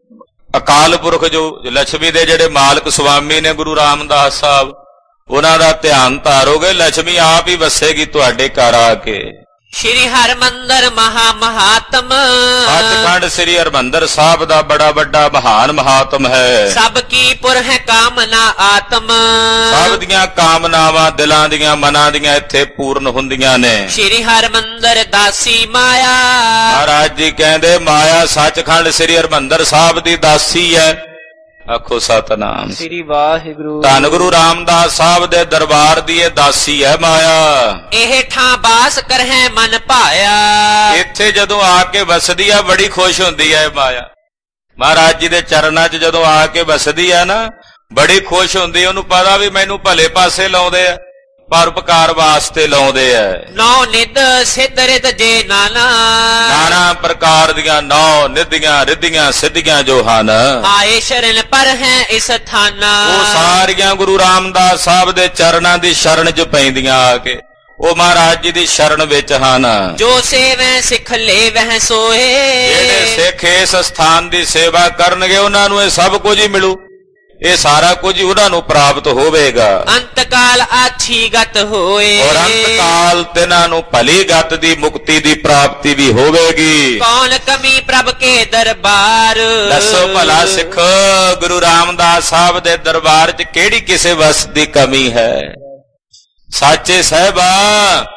ਅਕਾਲ ਪੁਰਖ, ਜੋ ਲక్ష్ਮੀ ਦੇ ਜਿਹੜੇ ਮਾਲਕ ਸੁਆਮੀ ਨੇ ਗੁਰੂ ਰਾਮਦਾਸ ਸਾਹਿਬ, ਉਹਨਾਂ ਦਾ ਧਿਆਨ ਧਾਰੋਗੇ, ਲక్ష్ਮੀ ਆਪ ਹੀ ਵਸੇਗੀ ਤੁਹਾਡੇ ਘਰ ਆ ਕੇ। ਸ਼੍ਰੀ ਹਰਿਮੰਦਰ ਮਹਾ ਮਹਾਤਮ, ਸੱਚਖੰਡ ਸ੍ਰੀ ਹਰਿਮੰਦਰ ਸਾਹਿਬ ਦਾ ਬੜਾ ਵੱਡਾ ਮਹਾਨ ਮਹਾਤਮ ਹੈ। ਸਭ ਕੀ ਪੁਰ ਹੈ ਕਾਮਨਾ ਆਤਮ, ਸਭ ਦੀਆਂ ਕਾਮਨਾਵਾਂ ਦਿਲਾਂ ਦੀਆਂ, ਮਨਾਂ ਦੀਆਂ ਇੱਥੇ ਪੂਰਨ ਹੁੰਦੀਆਂ ਨੇ। ਸ਼੍ਰੀ ਹਰਿਮੰਦਰ ਦਾਸੀ ਮਾਇਆ, ਮਹਾਰਾਜ ਜੀ ਕਹਿੰਦੇ ਮਾਇਆ ਸੱਚਖੰਡ ਸ੍ਰੀ ਹਰਿਮੰਦਰ ਸਾਹਿਬ ਦੀ ਦਾਸੀ ਹੈ। ਆਖੋ ਸਤਨਾਮ ਸ੍ਰੀ ਵਾਹਿਗੁਰੂ। ਧੰਨ ਗੁਰੂ ਰਾਮਦਾਸ ਸਾਹਿਬ ਦੇ ਦਰਬਾਰ ਦੀ ਇਹ ਦਾਸੀ ਹੈ ਮਾਇਆ। ਇਹ ਠਾਂ ਬਾਸ ਕਰਹਿ ਮਨ ਭਾਇਆ, ਇੱਥੇ ਜਦੋਂ ਆ ਕੇ ਵਸਦੀ ਆ ਬੜੀ ਖੁਸ਼ ਹੁੰਦੀ ਹੈ ਮਾਇਆ। ਮਹਾਰਾਜ ਜੀ ਦੇ ਚਰਨਾਂ 'ਚ ਜਦੋਂ ਆ ਕੇ ਵਸਦੀ ਆ ਨਾ, ਬੜੀ ਖੁਸ਼ ਹੁੰਦੀ। ਉਹਨੂੰ ਪਤਾ ਵੀ ਮੈਨੂੰ ਭਲੇ ਪਾਸੇ ਲਾਉਂਦੇ ਆ, ਪਰਉਪਕਾਰ ਵਾਸਤੇ ਲਾਉਂਦੇ ਆ। ਨੌ ਨਿਧ ਸਿੱਧ ਰਿਧ ਜੇ ਨਾਨਾ, ਨਾਨਾ ਪ੍ਰਕਾਰ ਦੀਆਂ ਨੌ ਨਿਧੀਆਂ ਰਿੱਧੀਆਂ ਸਿੱਧੀਆਂ ਜੋ ਹਨ, ਆਏ ਸ਼ਰਨ ਪਰ ਹੈ ਇਸ ਥਾਨਾ। ਉਹ ਸਾਰੀਆਂ ਗੁਰੂ ਰਾਮਦਾਸ ਸਾਹਿਬ ਦੇ ਚਰਨਾਂ ਦੀ ਸ਼ਰਨ 'ਚ ਪੈਂਦੀਆਂ ਆ ਕੇ, ਉਹ ਮਹਾਰਾਜ ਜੀ ਦੀ ਸ਼ਰਨ ਵਿੱਚ ਹਨ। ਜੋ ਸੇਵੈ ਸਿੱਖ ਲੈ ਵਹਿ ਸੋਏ, ਜਿਹੜੇ ਸਿੱਖ ਇਸ ਸਥਾਨ ਦੀ ਸੇਵਾ ਕਰਨਗੇ ਉਹਨਾਂ ਨੂੰ ਇਹ ਸਭ ਕੁਝ ਹੀ ਮਿਲੂ, ਇਹ ਸਾਰਾ ਕੁਝ ਉਹਨਾਂ ਨੂੰ ਪ੍ਰਾਪਤ ਹੋਵੇਗਾ। ਅੰਤਕਾਲ ਆਛੀ ਗਤ ਹੋਏ, ਔਰ ਅੰਤਕਾਲ ਤਿਨਾਂ ਨੂੰ ਭਲੀ ਗਤ ਦੀ, ਮੁਕਤੀ ਦੀ ਪ੍ਰਾਪਤੀ ਵੀ ਹੋਵੇਗੀ। ਕੌਣ ਕਮੀ ਪ੍ਰਭ ਕੇ ਦਰਬਾਰ, ਦੱਸੋ ਭਲਾ ਸਿੱਖ, ਗੁਰੂ ਰਾਮਦਾਸ ਸਾਹਿਬ ਦੇ ਦਰਬਾਰ 'ਚ ਕਿਹੜੀ ਕਿਸੇ ਵਸਤ ਦੀ ਕਮੀ ਹੈ? ਸਾਚੇ ਸਾਹਿਬਾ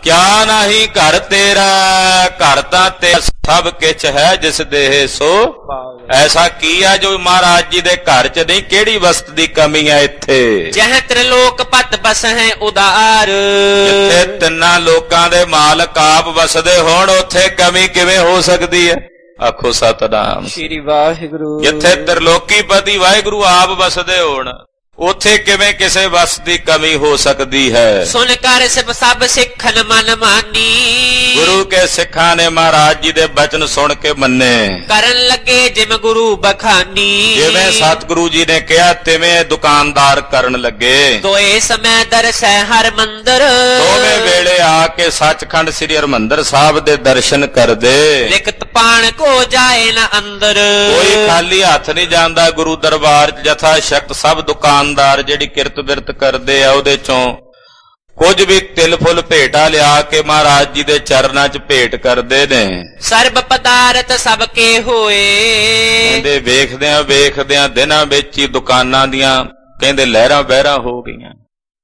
ਕਿਆ ਨਹੀਂ ਘਰ ਤੇਰਾ, ਘਰ ਤਾਂ ਤੇ ਸਭ ਕਿਛ ਹੈ ਜਿਸ ਦੇਹ ਸੋ ਐਸਾ ਕੀ ਹੈ ਜੋ ਮਹਾਰਾਜ ਜੀ ਦੇ ਘਰ ਚ ਨਹੀਂ, ਕਿਹੜੀ ਵਸਤ ਦੀ ਕਮੀ ਹੈ ਇੱਥੇ। ਜਹ ਤ੍ਰਿਲੋਕ ਪਤ ਬਸ ਹੈ ਉਦਾਰ, ਜਿੱਥੇ ਤਿੰਨਾਂ ਲੋਕਾਂ ਦੇ ਮਾਲਕ ਆਪ ਵਸਦੇ ਹੋਣ ਉੱਥੇ ਕਮੀ ਕਿਵੇਂ ਹੋ ਸਕਦੀ ਹੈ। ਆਖੋ ਸਤਿਨਾਮ ਸ੍ਰੀ ਵਾਹਿਗੁਰੂ। ਜਿੱਥੇ ਤ੍ਰਿਲੋਕੀ ਪਤੀ ਵਾਹਿਗੁਰੂ ਆਪ ਵਸਦੇ ਹੋਣ ਉੱਥੇ ਕਿਵੇਂ ਕਿਸੇ ਵਸਤ ਦੀ ਕਮੀ ਹੋ ਸਕਦੀ ਹੈ। ਸੁਣ ਕਰ ਸਭ ਸਿੱਖਨ ਮਨ ਮਾਨੀ, ਗੁਰੂ ਕੇ ਸਿੱਖਾਂ ਨੇ ਮਹਾਰਾਜ ਜੀ ਦੇ ਬਚਨ ਸੁਣ ਕੇ ਮੰਨੇ, ਕਰਨ ਲੱਗੇ ਜਿਵੇਂ ਗੁਰੂ ਬਖਾਨੀ। ਜਿਵੇਂ ਸਤਿਗੁਰੂ ਜੀ ਨੇ ਕਿਹਾ ਤਿਵੇਂ ਦੁਕਾਨਦਾਰ ਕਰਨ ਲੱਗੇ। ਦੋਏ ਸਮੇਂ ਦਰਸੈ ਹਰ ਮੰਦਰ, ਦੋਵੇਂ ਵੇਲੇ ਆ ਕੇ ਸੱਚਖੰਡ ਸ੍ਰੀ ਹਰਿਮੰਦਰ ਸਾਹਿਬ ਦੇ ਦਰਸ਼ਨ ਕਰਦੇ। ਲਿਖਤ ਪਾਣ ਕੋ ਜਾਏ ਨਾ ਅੰਦਰ, ਕੋਈ ਖਾਲੀ ਹੱਥ ਨਹੀਂ ਜਾਂਦਾ ਗੁਰੂ ਦਰਬਾਰ ਚ। ਜਥਾ ਸ਼ਕਤ ਸਭ ਦੁਕਾਨਦਾਰ ਜਿਹੜੀ ਕਿਰਤ ਬਿਰਤ ਕਰਦੇ ਆ ਉਹਦੇ ਚੋਂ ਕੁਝ ਵੀ ਤਿਲ ਫੁੱਲ ਭੇਟਾ ਲਿਆ ਕੇ ਮਹਾਰਾਜ ਜੀ ਦੇ ਚਰਨਾਂ 'ਚ ਭੇਟ ਕਰਦੇ ਨੇ। ਸਰਬ ਪਦਾਰਥ ਸਭ ਕੇ ਹੋਏ, ਕਹਿੰਦੇ ਵੇਖਦਿਆਂ ਦਿਨਾਂ ਵਿੱਚ ਹੀ ਦੁਕਾਨਾਂ ਦੀਆਂ ਕਹਿੰਦੇ ਲਹਿਰਾਂ ਬਹਿਰਾਂ ਹੋ ਗਈਆਂ।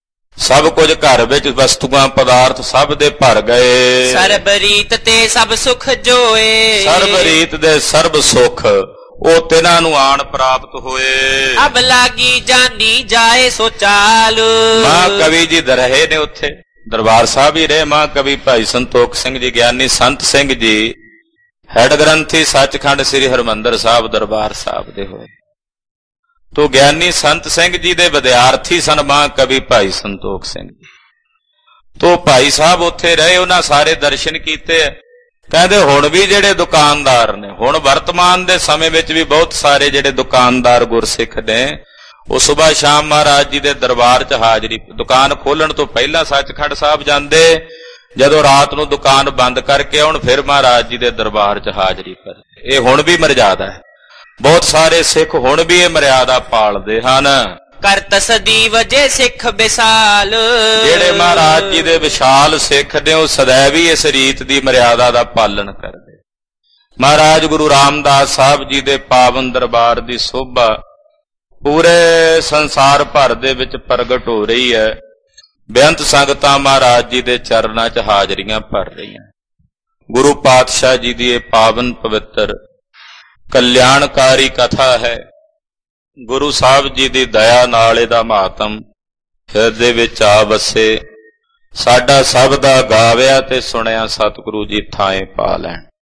ਸਭ ਕੁਝ ਘਰ ਵਿੱਚ ਵਸਤੂਆਂ ਪਦਾਰਥ ਸਭ ਦੇ ਭਰ ਗਏ। ਸਰਬ ਰੀਤ ਤੇ ਸਭ ਸੁਖ ਜੋਏ, ਸਰਬ ਰੀਤ ਦੇ ਸਰਬ ਸੁਖ ਉਹ ਤਿਨਾਂ ਨੂੰ ਆਣ ਪ੍ਰਾਪਤ ਹੋਏ। ਅਬ ਲਾਗੀ ਜਾਨੀ ਜਾਏ ਸੋ ਚਾਲ। ਮਾਂ ਕਵੀ ਜੀ ਰਹੇ ਨੇ ਉੱਥੇ, ਦਰਬਾਰ ਸਾਹਿਬ ਹੀ ਰਹੇ। ਮਾਂ ਕਵੀ ਭਾਈ ਸੰਤੋਖ ਸਿੰਘ ਜੀ, ਗਿਆਨੀ ਸੰਤ ਸਿੰਘ ਜੀ ਹੈਡ ਗ੍ਰੰਥੀ ਸੱਚਖੰਡ ਸ੍ਰੀ ਹਰਿਮੰਦਰ ਸਾਹਿਬ ਦਰਬਾਰ ਸਾਹਿਬ ਦੇ ਹੋਏ। ਤੋ ਗਿਆਨੀ ਸੰਤ ਸਿੰਘ ਜੀ ਦੇ ਵਿਦਿਆਰਥੀ ਸਨ ਮਾਂ ਕਵੀ ਭਾਈ ਸੰਤੋਖ ਸਿੰਘ ਜੀ। ਤੋ ਭਾਈ ਸਾਹਿਬ ਉੱਥੇ ਰਹੇ, ਉਹਨਾਂ ਸਾਰੇ ਦਰਸ਼ਨ ਕੀਤੇ। ਕਹਿੰਦੇ ਹੁਣ ਵੀ ਜਿਹੜੇ ਦੁਕਾਨਦਾਰ ਨੇ, ਹੁਣ ਵਰਤਮਾਨ ਦੇ ਸਮੇਂ ਵਿੱਚ ਵੀ ਬਹੁਤ ਸਾਰੇ ਜਿਹੜੇ ਦੁਕਾਨਦਾਰ ਗੁਰਸਿੱਖ ਨੇ ਉਹ ਸੁਬਾਹ ਸ਼ਾਮ ਮਹਾਰਾਜ ਜੀ ਦੇ ਦਰਬਾਰ 'ਚ ਹਾਜ਼ਰੀ, ਦੁਕਾਨ ਖੋਲਣ ਤੋਂ ਪਹਿਲਾਂ ਸੱਚਖੰਡ ਸਾਹਿਬ ਜਾਂਦੇ, ਜਦੋਂ ਰਾਤ ਨੂੰ ਦੁਕਾਨ ਬੰਦ ਕਰਕੇ ਆਉਣ ਫਿਰ ਮਹਾਰਾਜ ਜੀ ਦੇ ਦਰਬਾਰ 'ਚ ਹਾਜ਼ਰੀ ਕਰਦੇ। ਇਹ ਹੁਣ ਵੀ ਮਰਿਆਦਾ ਹੈ। ਬਹੁਤ ਸਾਰੇ ਸਿੱਖ ਹੁਣ ਵੀ ਇਹ ਮਰਿਆਦਾ ਪਾਲਦੇ ਹਨ। ਕਰਤ ਸਦੀ ਵਜੇ ਸਿੱਖ ਵਿਸਾਲ, ਜਿਹੜੇ ਮਹਾਰਾਜ ਜੀ ਦੇ ਵਿਸ਼ਾਲ ਸਿੱਖ ਨੇ ਉਹ ਸदैव ਹੀ ਇਸ ਰੀਤ ਦੀ ਮਰਿਆਦਾ ਦਾ ਪਾਲਣ ਕਰਦੇ। ਮਹਾਰਾਜ ਗੁਰੂ ਰਾਮਦਾਸ ਸਾਹਿਬ ਜੀ ਦੇ ਪਾਵਨ ਦਰਬਾਰ ਦੀ ਸੋਭਾ ਪੂਰੇ ਸੰਸਾਰ ਭਰ ਦੇ ਵਿੱਚ ਪ੍ਰਗਟ ਹੋ ਰਹੀ ਹੈ। ਬੇਅੰਤ ਸੰਗਤਾਂ ਮਹਾਰਾਜ ਜੀ ਦੇ ਚਰਨਾਂ 'ਚ ਹਾਜ਼ਰੀਆਂ ਭਰ ਰਹੀਆਂ। ਗੁਰੂ ਪਾਤਸ਼ਾਹ ਜੀ ਦੀ ਇਹ ਪਾਵਨ ਪਵਿੱਤਰ ਕਲਿਆਣਕਾਰੀ ਕਥਾ ਹੈ। ਗੁਰੂ ਸਾਹਿਬ ਜੀ ਦੀ ਦਇਆ ਨਾਲ ਇਹਦਾ ਮਹਾਤਮ ਹਿਰਦੇ ਵਿੱਚ ਆ ਵਸੇ। ਸਾਡਾ ਸਭ ਦਾ ਗਾਵਿਆ ਤੇ ਸੁਣਿਆ ਸਤਿਗੁਰੂ ਜੀ ਥਾਂ ਪਾ ਲੈਣ।